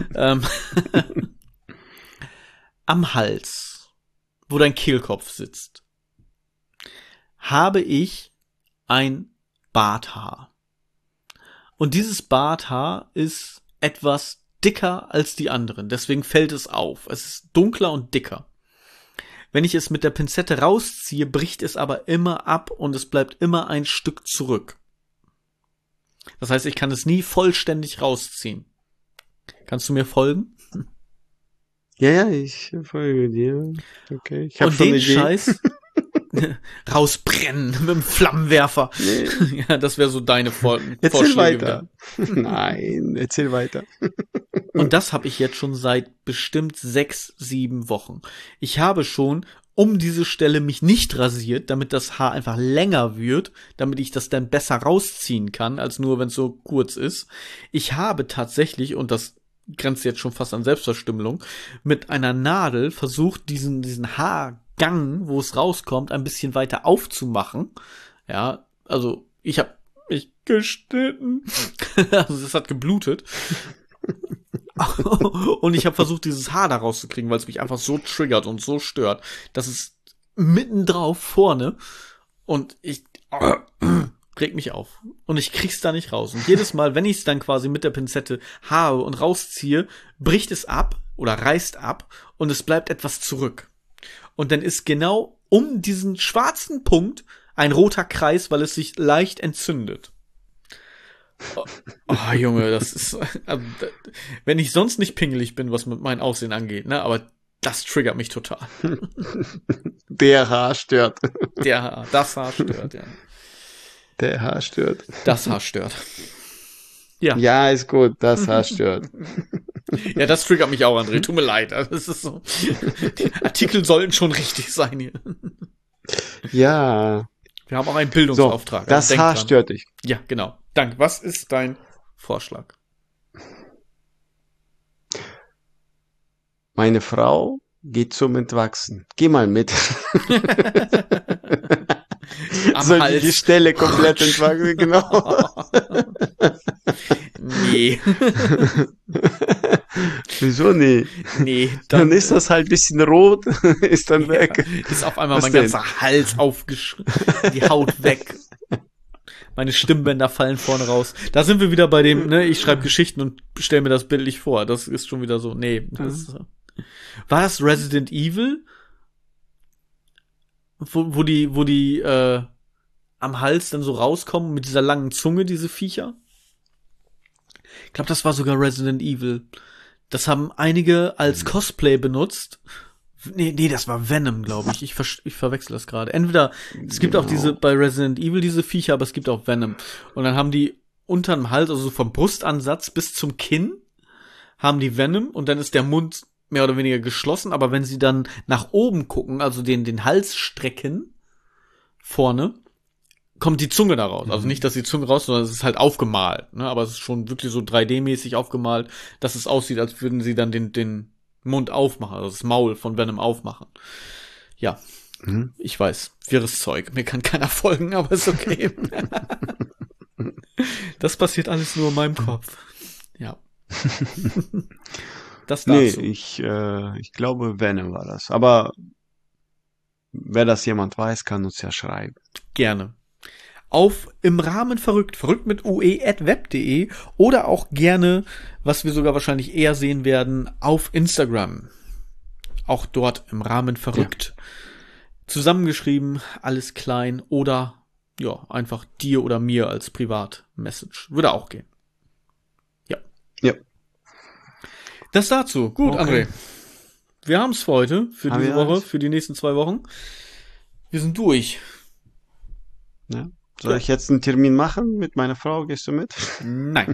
Am Hals, wo dein Kehlkopf sitzt, habe ich ein Barthaar. Und dieses Barthaar ist etwas dicker als die anderen. Deswegen fällt es auf. Es ist dunkler und dicker. Wenn ich es mit der Pinzette rausziehe, bricht es aber immer ab und es bleibt immer ein Stück zurück. Das heißt, ich kann es nie vollständig rausziehen. Kannst du mir folgen? Ja, ich folge dir. Okay. Ich hab und schon den eine Idee. Scheiß rausbrennen mit dem Flammenwerfer. Nee. Ja, das wäre so deine Erzähl Vorschläge. weiter. Nein, erzähl weiter. Und das habe ich jetzt schon seit bestimmt 6, 7 Wochen. Ich habe schon um diese Stelle mich nicht rasiert, damit das Haar einfach länger wird, damit ich das dann besser rausziehen kann, als nur, wenn es so kurz ist. Ich habe tatsächlich, und das grenzt jetzt schon fast an Selbstverstümmelung, mit einer Nadel versucht, diesen Haargang, wo es rauskommt, ein bisschen weiter aufzumachen. Ja, also ich geschnitten. Also es hat geblutet. Und ich habe versucht, dieses Haar da rauszukriegen, weil es mich einfach so triggert und so stört, dass es mittendrauf vorne und ich reg mich auf. Und ich krieg's da nicht raus. Und jedes Mal, wenn ich es dann quasi mit der Pinzette habe und rausziehe, bricht es ab oder reißt ab und es bleibt etwas zurück. Und dann ist genau um diesen schwarzen Punkt ein roter Kreis, weil es sich leicht entzündet. Oh, Junge, das ist, wenn ich sonst nicht pingelig bin, was mit meinem Aussehen angeht, ne, aber das triggert mich total. Der Haar stört. Das Haar stört, ja. Der Haar stört. Das Haar stört. Ja. Ja, ist gut, das Haar stört. Ja, das triggert mich auch, André, tut mir leid. Das ist so. Die Artikel sollten schon richtig sein hier. Ja. Wir haben auch einen Bildungsauftrag. So, das Haar stört dich. Ja, genau. Danke. Was ist dein Vorschlag? Meine Frau geht zum Entwachsen. Geh mal mit. Soll Hals. Die Stelle komplett entwachsen, genau. Nee. Wieso nee? Nee. Dann ist das halt ein bisschen rot, ist dann weg. Ist auf einmal mein ganzer Hals aufgeschrieben, die Haut weg. Meine Stimmbänder fallen vorne raus. Da sind wir wieder bei dem, ne, ich schreibe Geschichten und stelle mir das bildlich vor. Das ist schon wieder so, nee. War das Resident Evil? Wo die am Hals dann so rauskommen mit dieser langen Zunge, diese Viecher? Ich glaube, das war sogar Resident Evil. Das haben einige als Cosplay benutzt. Nee, das war Venom, glaube ich. Ich verwechsel das gerade. Entweder, es gibt auch diese, bei Resident Evil diese Viecher, aber es gibt auch Venom. Und dann haben die unterm Hals, also vom Brustansatz bis zum Kinn, haben die Venom und dann ist der Mund mehr oder weniger geschlossen, aber wenn sie dann nach oben gucken, also den Hals strecken, vorne, kommt die Zunge da raus. Also nicht, dass die Zunge raus, sondern es ist halt aufgemalt, ne? Aber es ist schon wirklich so 3D-mäßig aufgemalt, dass es aussieht, als würden sie dann den Mund aufmachen, also das Maul von Venom aufmachen. Ja, Ich weiß, wirres Zeug. Mir kann keiner folgen, aber ist okay. Das passiert alles nur in meinem Kopf. Ja. Das dazu. Nee, ich glaube, Venom war das. Aber wer das jemand weiß, kann uns ja schreiben. Gerne. Auf im Rahmen verrückt mit ue@web.de oder auch gerne, was wir sogar wahrscheinlich eher sehen werden, auf Instagram. Auch dort im Rahmen verrückt. Ja. Zusammengeschrieben, alles klein oder ja, einfach dir oder mir als Privat-Message. Würde auch gehen. Ja. Ja. Das dazu. Gut, okay. André. Wir haben es für heute, für diese Woche, für die nächsten 2 Wochen. Wir sind durch. Ja. Soll ich jetzt einen Termin machen mit meiner Frau? Gehst du mit? Nein.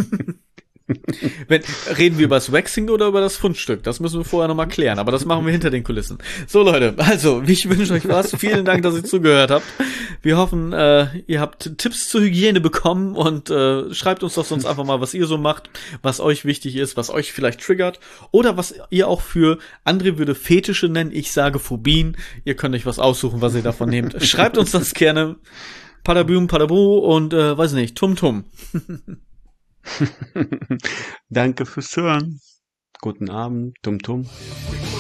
Reden wir über das Waxing oder über das Fundstück? Das müssen wir vorher nochmal klären, aber das machen wir hinter den Kulissen. So Leute, also ich wünsche euch was. Vielen Dank, dass ihr zugehört habt. Wir hoffen, ihr habt Tipps zur Hygiene bekommen und schreibt uns doch sonst einfach mal, was ihr so macht, was euch wichtig ist, was euch vielleicht triggert oder was ihr auch für, André würde Fetische nennen, ich sage Phobien. Ihr könnt euch was aussuchen, was ihr davon nehmt. Schreibt uns das gerne. Padabum, Padabu und weiß nicht, Tum Tum. Danke fürs Hören. Guten Abend, Tum Tum.